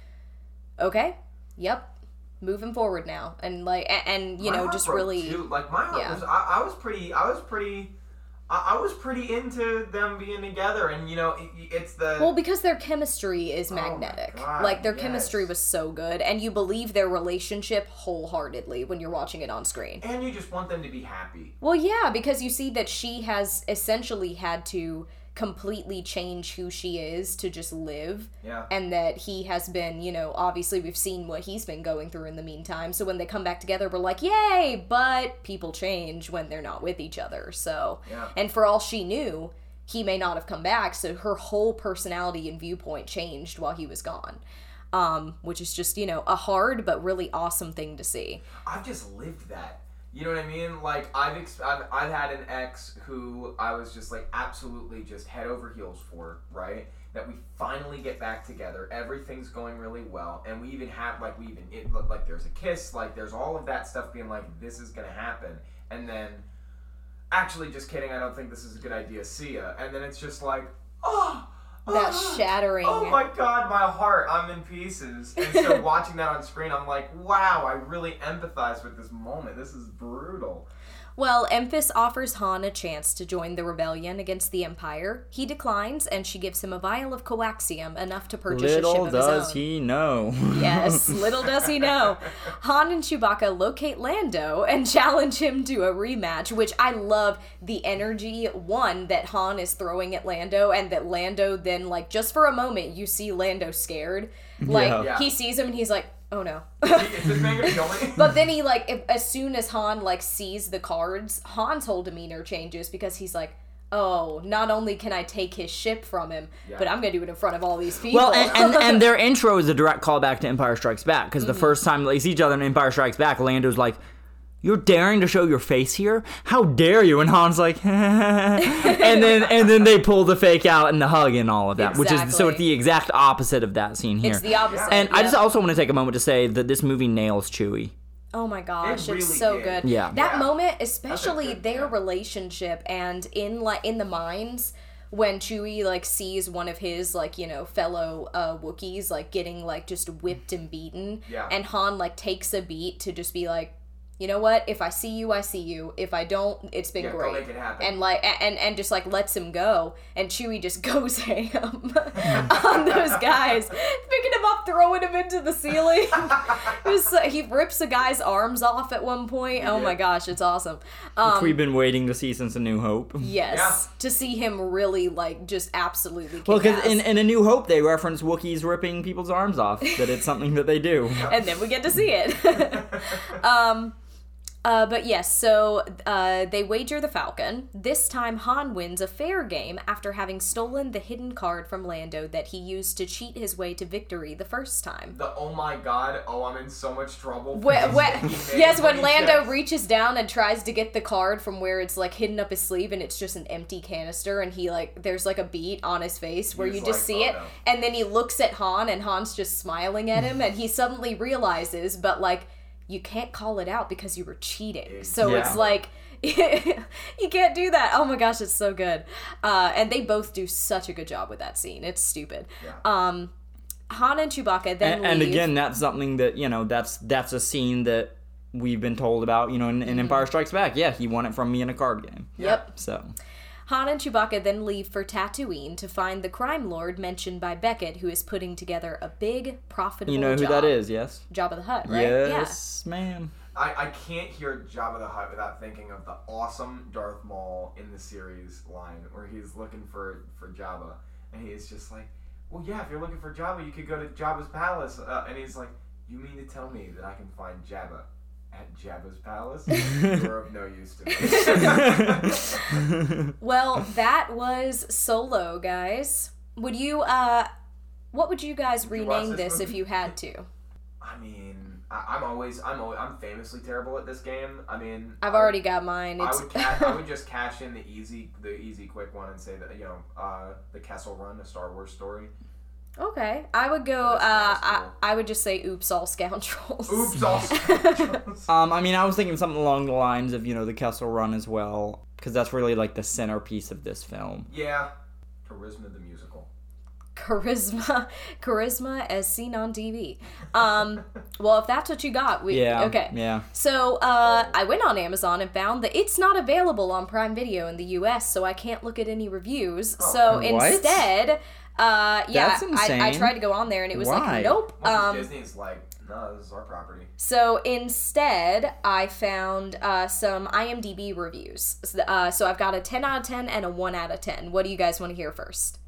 okay, yep, moving forward now. And, like, and, and you My know, heart just broke, really. too. Like my heart yeah. was, I, I was pretty, I was pretty, I, I was pretty into them being together, and you know, it, it's the. Well, because their chemistry is Oh my magnetic. God, like, their yes. chemistry was so good, and you believe their relationship wholeheartedly when you're watching it on screen. and you just want them to be happy. Well, yeah, because you see that she has essentially had to completely change who she is to just live. Yeah. And that he has been, you know, obviously we've seen what he's been going through in the meantime. So when they come back together, we're like, yay! But people change when they're not with each other. So, Yeah. and for all she knew, he may not have come back. So her whole personality and viewpoint changed while he was gone. Um, which is just, you know, a hard but really awesome thing to see. I've just lived that. You know what I mean? Like I've, ex- I've I've had an ex who I was just like absolutely just head over heels for, right? That we finally get back together. Everything's going really well, and we even have like we even it, like there's a kiss, like there's all of that stuff being like this is gonna happen, and then actually just kidding, I don't think this is a good idea. See ya, and then it's just like oh. That oh, shattering. Oh my god, my heart, I'm in pieces. And so watching that on screen, I'm like, wow, I really empathize with this moment. This is brutal. Well, Enfys offers Han a chance to join the rebellion against the Empire. He declines, and she gives him a vial of coaxium, enough to purchase a ship Little of his does own. he know. Yes, little does he know. Han and Chewbacca locate Lando and challenge him to a rematch, which I love the energy, one, that Han is throwing at Lando, and that Lando then, like, just for a moment, you see Lando scared. Like, Yeah. Yeah. he sees him and he's like, oh no. Is this man gonna kill me? But then he, like, if, as soon as Han, like, sees the cards, Han's whole demeanor changes because he's like, oh, not only can I take his ship from him, Yeah. but I'm gonna do it in front of all these people. Well, and, and, and their intro is a direct callback to Empire Strikes Back, because the Mm-hmm. first time they see each other in Empire Strikes Back, Lando's like, you're daring to show your face here? How dare you? And Han's like, and then and then they pull the fake out and the hug and all of that, Exactly. which is so it's the exact opposite of that scene here. It's the opposite. and I yeah. just also want to take a moment to say that this movie nails Chewie. Oh my gosh, It it's really so did. good. Yeah. That Yeah. moment, That's especially a good- their yeah. relationship and in like in the mines when Chewie like sees one of his like, you know, fellow uh Wookiees like getting like just whipped and beaten. Yeah. And Han like takes a beat to just be like, you know what? If I see you, I see you. If I don't, it's been Yeah, go great. make it happen. And like, a- and and just like lets him go, and Chewie just goes ham on those guys, picking him up, throwing him into the ceiling. It was so- he rips a guy's arms off at one point. Oh my did. gosh, it's awesome. Which Um, we've been waiting to see since A New Hope. yes, Yeah. to see him really like just absolutely. Well, because kick in, ass. in A New Hope, they reference Wookiees ripping people's arms off, that it's something that they do. and then we get to see it. um, uh, but yes, so uh, they wager the Falcon. This time, Han wins a fair game after having stolen the hidden card from Lando that he used to cheat his way to victory the first time. The oh my god, oh I'm in so much trouble. When, when, He made yes, when he Lando said- reaches down and tries to get the card from where it's like hidden up his sleeve and it's just an empty canister and he like there's like a beat on his face where He's you just like, see "Oh, it no." and then he looks at Han and Han's just smiling at him and he suddenly realizes but like you can't call it out because you were cheating. So Yeah. it's like you can't do that. Oh my gosh, it's so good. Uh, and they both do such a good job with that scene. It's stupid. Yeah. Um Han and Chewbacca then And, and leave. again, that's something that, you know, that's that's a scene that we've been told about, you know, in, in Empire Strikes Back. Yeah, he won it from me in a card game. Yep. So, Han and Chewbacca then leave for Tatooine to find the crime lord mentioned by Beckett, who is putting together a big, profitable you know who job. that is, yes? Jabba the Hutt, right? Yes, ma'am. I, I can't hear Jabba the Hutt without thinking of the awesome Darth Maul in the series line where he's looking for, for Jabba and he's just like, well yeah, if you're looking for Jabba you could go to Jabba's palace uh, and he's like, you mean to tell me that I can find Jabba at Jabba's palace? You're of no use to me. Yeah. Well, that was Solo, guys. Would you, uh, what would you guys Would you watch rename this this if movie? you had to? I mean, I, I'm always I'm always, I'm famously terrible at this game. I mean, I've I- already got mine. I It's would ca- I would just cash in the easy the easy quick one and say that you know uh, the Kessel Run, a Star Wars story. okay. I would go, uh, That's I, cool. I would just say oops, all scoundrels. Oops, also. Um, I mean, I was thinking something along the lines of, you know, the Kessel Run as well, because that's really like the centerpiece of this film. Yeah, Charisma the musical. Charisma, charisma as seen on T V. Um, well, if that's what you got, we Yeah. okay. Yeah. So uh, I went on Amazon and found that it's not available on Prime Video in the U S, so I can't look at any reviews. so What? instead, uh, yeah, That's I, I insane. tried to go on there and it was Why? like, nope. Well, Um, Disney's like, no, this is our property. so instead, I found uh, some IMDb reviews. Uh, so I've got a ten out of ten and a one out of ten. What do you guys want to hear first?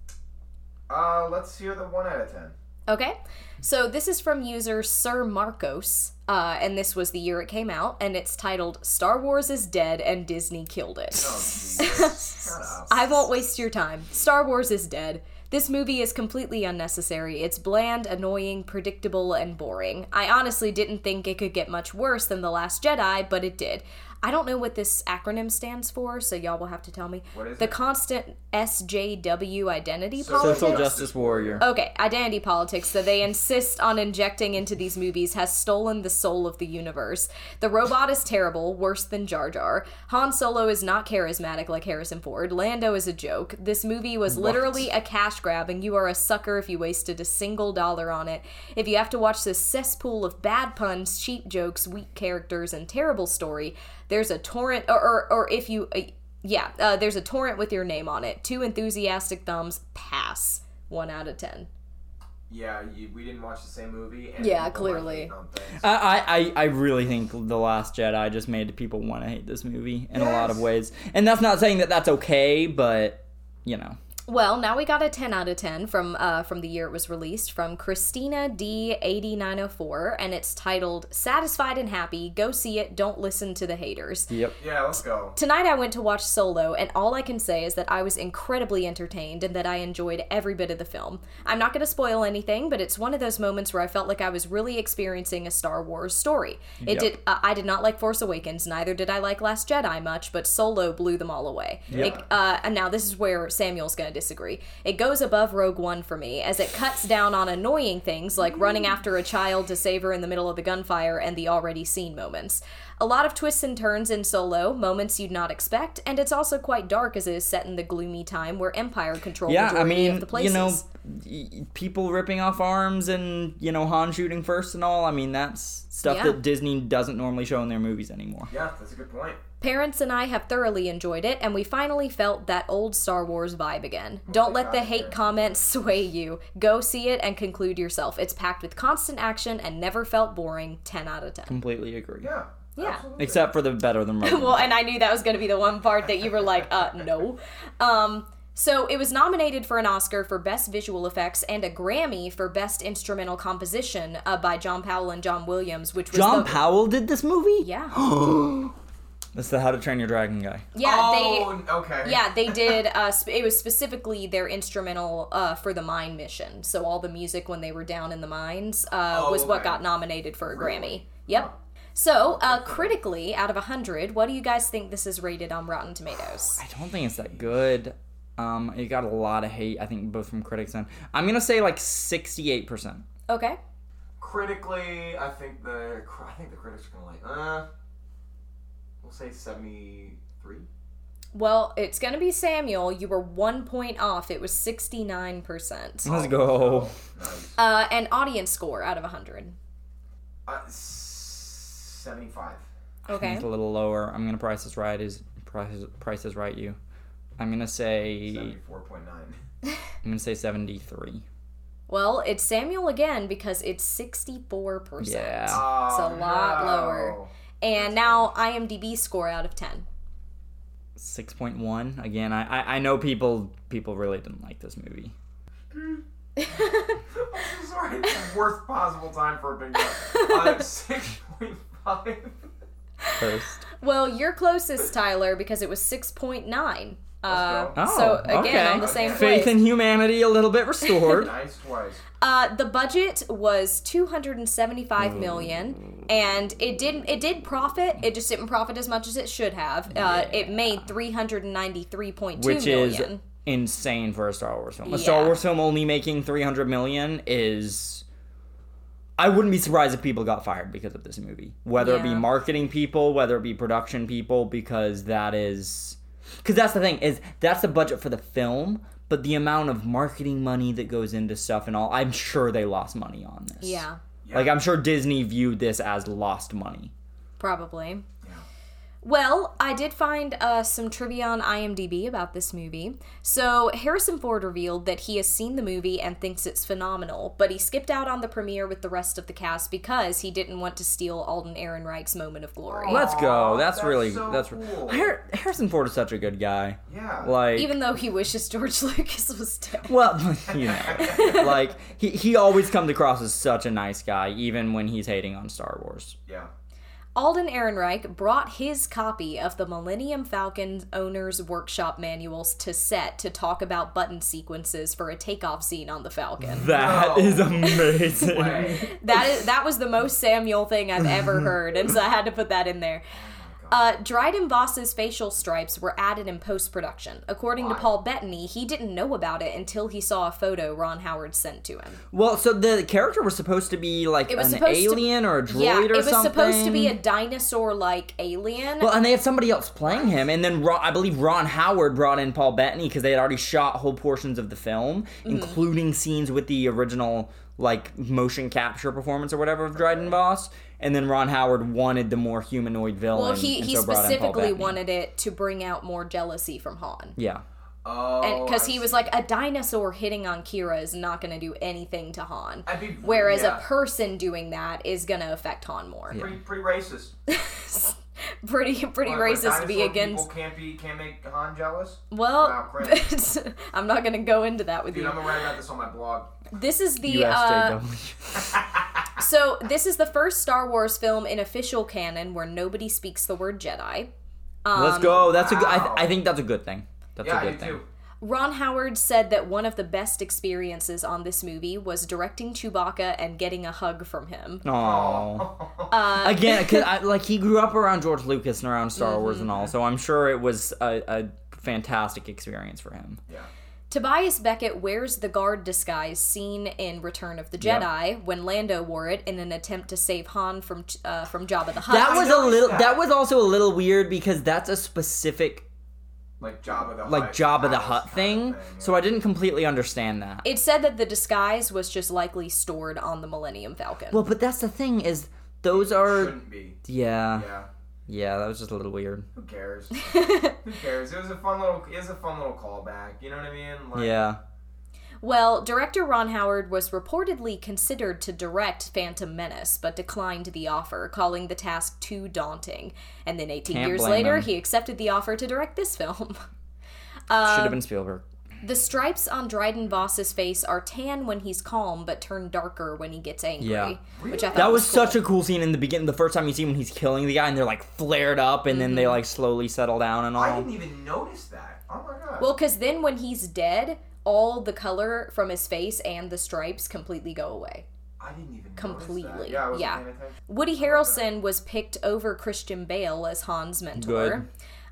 Uh, let's hear the one out of ten. Okay, so this is from user Sir Marcos, uh, and this was the year it came out, and it's titled "Star Wars is Dead and Disney Killed It." Oh, Jesus. Shut up. I won't waste your time. Star Wars is dead. This movie is completely unnecessary. It's bland, annoying, predictable, and boring. I honestly didn't think it could get much worse than The Last Jedi, but it did. I don't know what this acronym stands for, so y'all will have to tell me. What is the it? Constant S J W identity Social politics. Social Justice Warrior. Okay, identity politics that they insist on injecting into these movies has stolen the soul of the universe. The robot is terrible, worse than Jar Jar. Han Solo is not charismatic like Harrison Ford. Lando is a joke. This movie was literally a cash grab, and you are a sucker if you wasted a single dollar on it. If you have to watch this cesspool of bad puns, cheap jokes, weak characters, and terrible story, there's a torrent, or, or, or if you... Uh, Yeah, uh, there's a torrent with your name on it. Two enthusiastic thumbs, pass. One out of ten. Yeah, you, we didn't watch the same movie. And Yeah, people are clearly. hating on things. I, I, I really think The Last Jedi just made people want to hate this movie in a lot of Yes. ways. And that's not saying that that's okay, but, you know. Well, now we got a ten out of ten from uh, from the year it was released from Christina D eight nine oh four, and it's titled Satisfied and Happy. Go see it. Don't listen to the haters. Yep. Yeah, let's go. Tonight I went to watch Solo, and all I can say is that I was incredibly entertained and that I enjoyed every bit of the film. I'm not going to spoil anything, but it's one of those moments where I felt like I was really experiencing a Star Wars story. It Yep. did. Uh, I did not like Force Awakens, neither did I like Last Jedi much, but Solo blew them all away. Yeah. It, uh, and now this is where Samuel's going to disagree. It goes above Rogue One for me, as it cuts down on annoying things like running after a child to save her in the middle of the gunfire and the already seen moments. A lot of twists and turns in Solo, moments you'd not expect, and it's also quite dark as it is set in the gloomy time where Empire controlled Yeah, majority I mean, of the places. you know, y- people ripping off arms and, you know, Han shooting first and all. I mean, that's stuff Yeah. that Disney doesn't normally show in their movies anymore. Yeah, that's a good point. Parents and I have thoroughly enjoyed it, and we finally felt that old Star Wars vibe again. Don't let the God, hate yeah. comments sway you. Go see it and conclude yourself. It's packed with constant action and never felt boring. ten out of ten. Completely agree. Yeah. Yeah. Absolutely. Except for the better than Rogue Well, One. and I knew that was going to be the one part that you were like, uh, no. Um, so it was nominated for an Oscar for Best Visual Effects and a Grammy for Best Instrumental Composition uh, by John Powell and John Williams, which was John the- Powell did this movie? Yeah. That's the How to Train Your Dragon guy. Yeah, oh, okay. they yeah, they did uh sp- it was specifically their instrumental uh for the mine mission. So all the music when they were down in the mines uh Oh, was what okay. got nominated for a Really? Grammy. Yep. So, uh critically, out of one hundred, what do you guys think this is rated on Rotten Tomatoes? I don't think it's that good. Um, it got a lot of hate, I think, both from critics and... I'm going to say, like, sixty-eight percent. Okay. Critically, I think the I think the critics are gonna like. Uh, we'll say seventy-three. Well, it's going to be Samuel. You were one point off. It was sixty-nine percent. Let's go. Nice. Uh, and audience score out of one hundred. Uh, seventy-five. Okay. It's a little lower. I'm going to price this right. Is price, price is right, you. I'm going to say... Seventy-four point nine. I'm going to say seventy-three. Well, it's Samuel again because it's sixty-four percent. Yeah. Oh, It's a lot no. lower. And now IMDb score out of ten. six point one. Again, I, I I know people people really didn't like this movie. I'm so sorry. It's the worst possible time for a big one. Uh, six point five. First. Well, you're closest, Tyler, because it was six point nine. Uh, go. Oh, so, again, okay. on the same Faith place. in humanity a little bit restored. Nice twice. Uh, the budget was two hundred seventy-five million, and it didn't. It did profit. It just didn't profit as much as it should have. Uh, It made three hundred ninety-three point two Which million. is insane for a Star Wars film. A Yeah. Star Wars film only making three hundred million is... I wouldn't be surprised if people got fired because of this movie. Whether it be Yeah. marketing people, whether it be production people, because that is... Because that's the thing, is that's the budget for the film, but the amount of marketing money that goes into stuff and all, I'm sure they lost money on this. Yeah, Yeah. Like, I'm sure Disney viewed this as lost money. probably. Yeah. Well, I did find uh, some trivia on IMDb about this movie. So, Harrison Ford revealed that he has seen the movie and thinks it's phenomenal, but he skipped out on the premiere with the rest of the cast because he didn't want to steal Alden Ehrenreich's moment of glory. Let's go. Aw, That's, that's really... so that's cool. Har- Harrison Ford is such a good guy. Yeah. Like... Even though he wishes George Lucas was dead. Well, you know, like he he always comes across as such a nice guy, even when he's hating on Star Wars. Yeah. Alden Ehrenreich brought his copy of the Millennium Falcon Owner's Workshop manuals to set to talk about button sequences for a takeoff scene on the Falcon. That No is amazing. Way. That is that was the most Samuel thing I've ever heard, and so I had to put that in there. Uh, Dryden Voss's facial stripes were added in post-production. According to Why? Paul Bettany, he didn't know about it until he saw a photo Ron Howard sent to him. Well, so the character was supposed to be like It was an supposed to- alien or a droid yeah, or it was something. supposed to be a dinosaur-like alien. Well, and they had somebody else playing him, and then Ron, I believe Ron Howard brought in Paul Bettany because they had already shot whole portions of the film, Mm-hmm. including scenes with the original like motion capture performance or whatever of Dryden Voss. And then Ron Howard wanted the more humanoid villain. well, he, and he so brought in Paul specifically Bettany. wanted it to bring out more jealousy from Han. Yeah. Oh. And because I he was see. like, a dinosaur hitting on Kira is not going to do anything to Han. I'd be- Whereas yeah. a person doing that is going to affect Han more. pretty, pretty racist. pretty pretty What, like racist to be dinosaur against. People can't be can't make Han jealous. Well, Wow, cringe. I'm not gonna go into that with Dude, you. I'm gonna write about this on my blog. This is the U S J uh, W. so this is the first Star Wars film in official canon where nobody speaks the word Jedi. Um, Let's go. That's a good. I, th- wow. I think that's a good thing. That's Yeah, a I good do thing. too. Ron Howard said that one of the best experiences on this movie was directing Chewbacca and getting a hug from him. Aww. Uh, Again, cause I, like he grew up around George Lucas and around Star Mm-hmm. Wars and all, so I'm sure it was a, a fantastic experience for him. Yeah. Tobias Beckett wears the guard disguise seen in Return of the Jedi when Lando wore it in an attempt to save Han from uh, from Jabba the Hutt. That was a noticed little. that. That was also a little weird because that's a specific Like Jabba the like Hutt. Jabba the Palace Hutt kind thing. of thing, So yeah. I didn't completely understand that. It said that the disguise was just likely stored on the Millennium Falcon. Well, but that's the thing is those are Shouldn't be. yeah Yeah. yeah that was just a little weird. Who cares? Who cares? It was a fun little. It was a fun little callback. You know what I mean? Like, Yeah. Well, director Ron Howard was reportedly considered to direct Phantom Menace, but declined the offer, calling the task too daunting. And then eighteen Can't years blame later, him. he accepted the offer to direct this film. Should Uh, have been Spielberg. The stripes on Dryden Voss's face are tan when he's calm, but turn darker when he gets angry. Yeah. Which I thought That was cool. such a cool scene in the beginning. The first time you see when he's killing the guy and they're like flared up and then they Mm-hmm. like slowly settle down and all. I didn't even notice that. Oh my god. Well, because then when he's dead, all the color from his face and the stripes completely go away. I didn't even completely. Notice that. Yeah, I wasn't Yeah. paying attention. Woody Harrelson was picked over Christian Bale as Han's mentor. Good.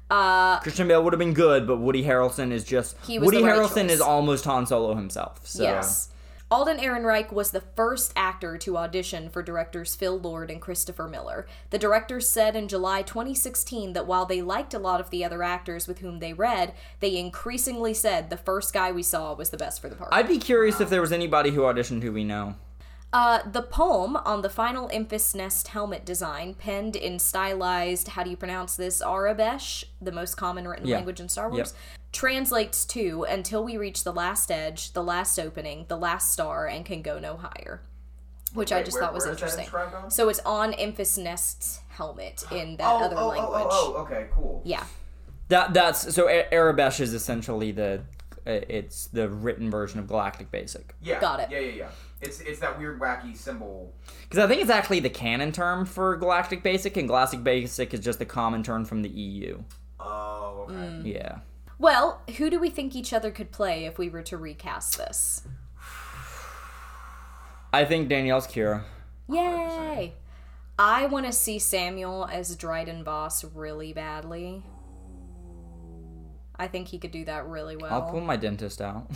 Uh, Christian Bale would have been good, but Woody Harrelson is just He was Woody the right Harrelson choice. is almost Han Solo himself. So. Yes. Alden Ehrenreich was the first actor to audition for directors Phil Lord and Christopher Miller. The directors said in July twenty sixteen that while they liked a lot of the other actors with whom they read, they increasingly said the first guy we saw was the best for the part. I'd be curious if there was anybody who auditioned who we know. Uh, the poem on the final Impus Nest helmet design, penned in stylized, how do you pronounce this, Arabesh, the most common written Yeah. language in Star Yep. Wars, translates to, until we reach the last edge, the last opening, the last star, and can go no higher. Which I Wait, just where- thought was where is that interesting. inscribed on? So it's on Impus Nest's helmet in that oh, other oh, language. Oh, oh, oh, okay, cool. Yeah. That that's so A- Arabesh is essentially the uh, it's the written version of Galactic Basic. Yeah. Got it. Yeah, yeah, yeah. It's it's that weird wacky symbol. Because I think it's actually the canon term for Galactic Basic, and Galactic Basic is just the common term from the E U. Oh, okay. Mm. Yeah. Well, who do we think each other could play if we were to recast this? I think Danielle's Kira. Yay! I want to see Samuel as Dryden Voss really badly. I think he could do that really well. I'll pull my dentist out.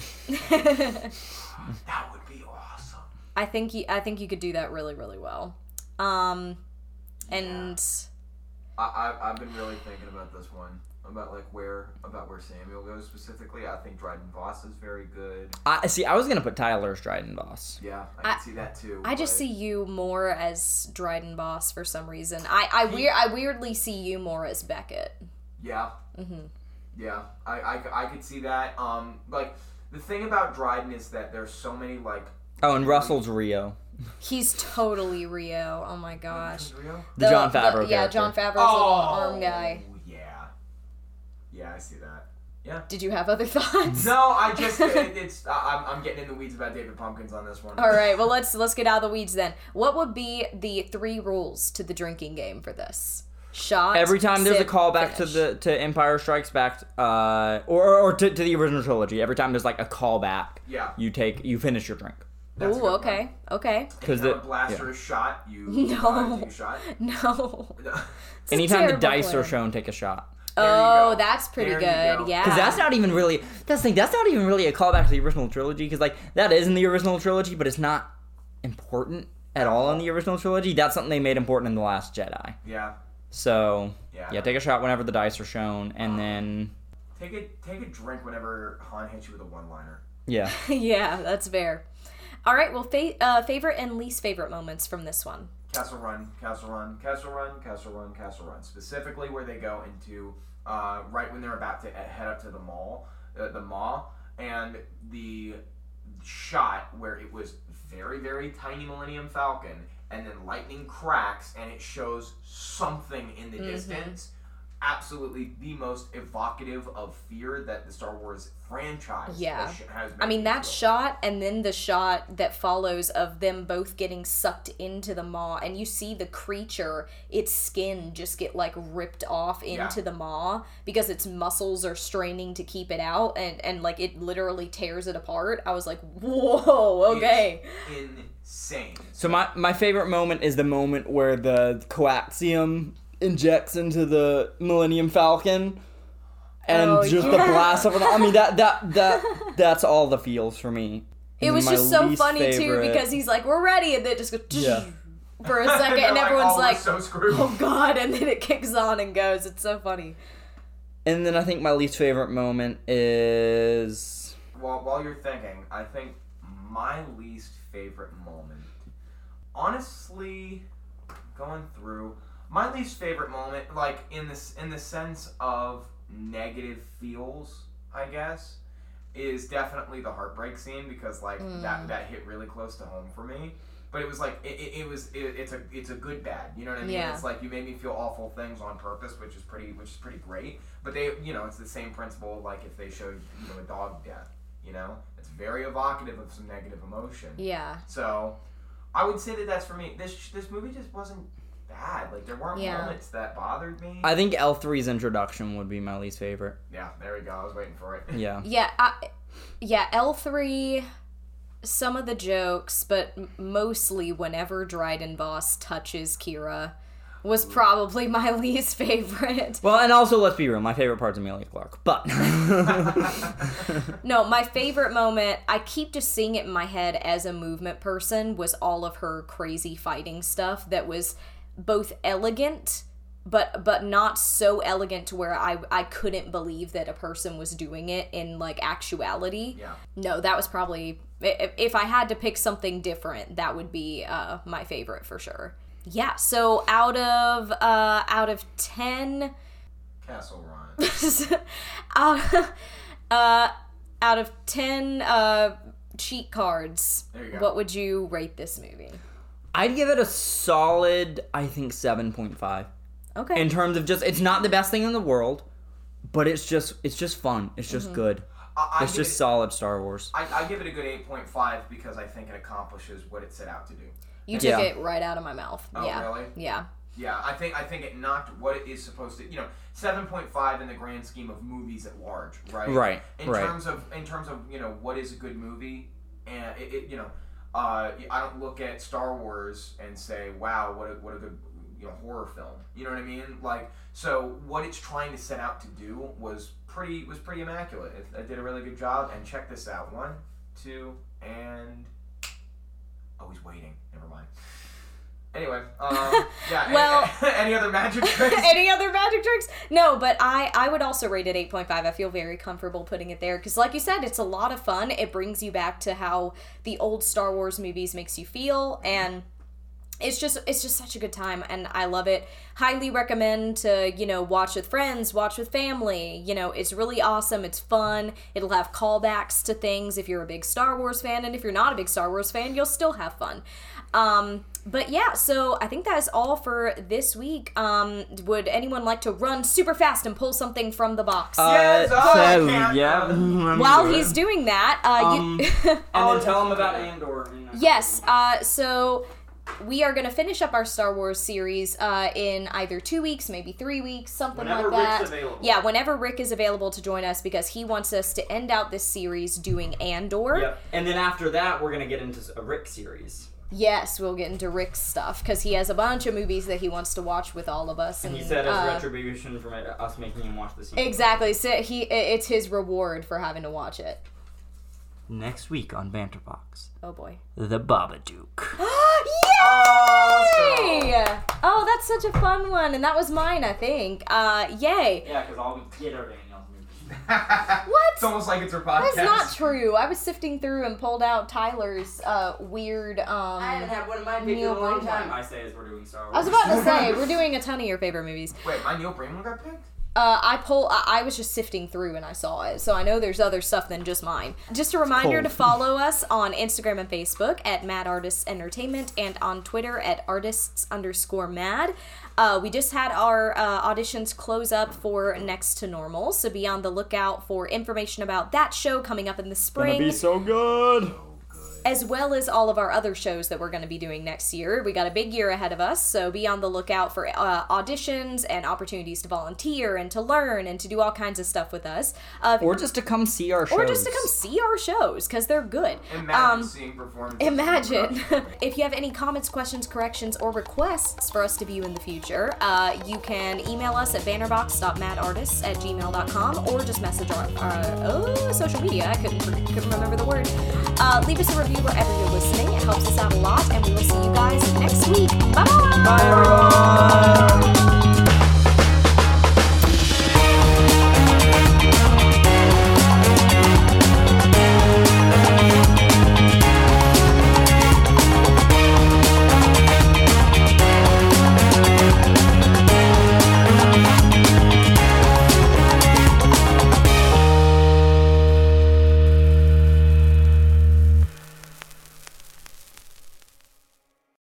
That would be awesome. I think he, I think you could do that really, really well. Um, and I, I I've been really thinking about this one. About like where about where Samuel goes specifically. I think Dryden Voss is very good. I see. I was gonna put Tyler as Dryden Voss. Yeah, I can I- see that too. I just but- see you more as Dryden Voss for some reason. I I, He- weir- I weirdly see you more as Beckett. Yeah. Mm-hmm. Yeah, I, I, I could see that. Um, like the thing about Dryden is that there's so many like. Oh, and Russell's Rio, He's totally Rio. Oh my gosh. Rio? the, John Favreau yeah, character. John Favreau's Oh, little arm guy. yeah. Yeah, I see that. Yeah. Did you have other thoughts? No, I just it, it's I, I'm I'm getting in the weeds about David Pumpkins on this one. All right, well let's let's get out of the weeds then. What would be the three rules to the drinking game for this? Shot. Every time there's a sip, callback finish. to the to Empire Strikes Back, uh, or or to, to the original trilogy. Every time there's like a callback, Yeah. you take you finish your drink. That's a Ooh, good okay, one. okay. Because Anytime the a blaster yeah. is shot, you No. uh, take a shot. No. It's a anytime the terrible dice are plan. shown, take a shot. There you Oh, go. that's pretty There you good. go. Yeah. Because that's not even really that's the thing. That's not even really a callback to the original trilogy. Because like that is in the original trilogy, but it's not important at all in the original trilogy. That's something they made important in the Last Jedi. Yeah. So Yeah. yeah, take a shot whenever the dice are shown, and then Take a take a drink whenever Han hits you with a one-liner. yeah. Yeah, that's fair. All right, well, fa- uh, favorite and least favorite moments from this one. Castle Run, Castle Run, Castle Run, Castle Run, Castle Run. Specifically where they go into uh, right when they're about to head up to the mall, uh, the maw, and the shot where it was very, very tiny Millennium Falcon, and then lightning cracks, and it shows something in the mm-hmm. distance. Absolutely the most evocative of fear that the Star Wars franchise yeah. has, has I mean, that shot and then the shot that follows of them both getting sucked into the maw, and you see the creature, its skin just get, like, ripped off into yeah. the maw because its muscles are straining to keep it out, and, and like, it literally tears it apart. I was like, whoa, okay. It's insane. So my, my favorite moment is the moment where the coaxium injects into the Millennium Falcon, and oh, just yeah. the blast of it. I mean, that that that that's all the feels for me. It and was just so funny favorite... too because he's like, "We're ready," and then it just goes yeah. for a second, and like, everyone's oh, like, so screwed. "Oh God!" And then it kicks on and goes. It's so funny. And then I think my least favorite moment is. Well, while you're thinking, I think my least favorite moment, honestly, going through. My least favorite moment, like in this, in the sense of negative feels, I guess, is definitely the heartbreak scene because like mm. that that hit really close to home for me. But it was like it, it, it was it, it's a it's a good bad, you know what I mean? Yeah. It's like you made me feel awful things on purpose, which is pretty which is pretty great. But they, you know, it's the same principle. Like if they showed you know a dog death, you know, it's very evocative of some negative emotion. Yeah. So, I would say that that's for me. This this movie just wasn't bad. Like there weren't yeah. moments that bothered me. I think L three's introduction would be my least favorite. Yeah, there we go. I was waiting for it. Yeah. Yeah, I, yeah, L three, some of the jokes, but mostly whenever Dryden Voss touches Kira was probably my least favorite. Well, and also, let's be real, my favorite part's Emilia Clarke, but... No, my favorite moment, I keep just seeing it in my head as a movement person, was all of her crazy fighting stuff that was both elegant, but but not so elegant to where I, I couldn't believe that a person was doing it in, like, actuality. Yeah. No, that was probably... If, if I had to pick something different, that would be uh, my favorite for sure. Yeah, so out of uh, out of ten... Castle Ryan. out, uh, out of ten uh, cheat cards, there you go. What would you rate this movie? I'd give it a solid, I think, seven point five. Okay. In terms of just, it's not the best thing in the world, but it's just, it's just fun. It's just mm-hmm. good. I, I it's just it, solid Star Wars. I, I give it a good eight point five because I think it accomplishes what it set out to do. You took yeah. it right out of my mouth. Oh, yeah. really? Yeah. Yeah, I think I think it knocked what it is supposed to. You know, seven point five in the grand scheme of movies at large, right? Right. In right. terms of in terms of you know what is a good movie, and it, it you know, uh, I don't look at Star Wars and say, wow, what a what a good you know horror film. You know what I mean? Like, so what it's trying to set out to do was pretty was pretty immaculate. It, it did a really good job. And check this out: one, two, and oh, he's waiting. Never mind. Anyway, um, yeah. Well, any, any other magic tricks? Any other magic tricks? No, but I, I would also rate it eight point five. I feel very comfortable putting it there because, like you said, it's a lot of fun. It brings you back to how the old Star Wars movies makes you feel, and it's just it's just such a good time, and I love it. Highly recommend to, you know, watch with friends, watch with family. You know, it's really awesome. It's fun. It'll have callbacks to things if you're a big Star Wars fan, and if you're not a big Star Wars fan, you'll still have fun. Um, but yeah, so I think that is all for this week. Um, would anyone like to run super fast and pull something from the box? Uh, Yes, oh, I so, can't. yeah. While he's doing that, uh, Um, you... and then tell him about Andor. Yes, uh, so we are going to finish up our Star Wars series uh, in either two weeks, maybe three weeks, something Whenever like that. Rick's available. Yeah, whenever Rick is available to join us, because he wants us to end out this series doing Andor. Yep. And then after that, we're going to get into a Rick series. Yes, we'll get into Rick's stuff, because he has a bunch of movies that he wants to watch with all of us. And, and he said as uh, retribution for us making him watch the series. Exactly. So he, it's his reward for having to watch it. Next week on Banterbox. Oh boy. The Babadook. Yay! Oh, that's such a fun one, and that was mine, I think. Uh, yay. Yeah, because all we get are Danielle's movies. What? It's almost like it's her podcast. That's not true. I was sifting through and pulled out Tyler's uh, weird. Um, I haven't had one of mine picked in a long time. I say as we're doing Star Wars. I was about to say we're doing a ton of your favorite movies. Wait, my Neil Breen one got picked? Uh, I pull. I, I was just sifting through and I saw it, so I know there's other stuff than just mine. Just a reminder Cold. to follow us on Instagram and Facebook at Mad Artists Entertainment and on Twitter at artists underscore mad. Uh, we just had our uh, auditions close up for Next to Normal, so be on the lookout for information about that show coming up in the spring. Gonna be so good. As well as all of our other shows that we're going to be doing next year. We got a big year ahead of us, so be on the lookout for uh, auditions and opportunities to volunteer and to learn and to do all kinds of stuff with us. Uh, Or just to come see our shows. or just to come see our shows, because they're good. Imagine Um, seeing performances. Imagine. If you have any comments, questions, corrections, or requests for us to view in the future, uh, you can email us at bannerbox dot madartists at gmail dot com or just message our, our oh, social media. I couldn't, couldn't remember the word. Uh, leave us a review wherever you're listening. It helps us out a lot, and we will see you guys next week. Bye! Bye, everyone.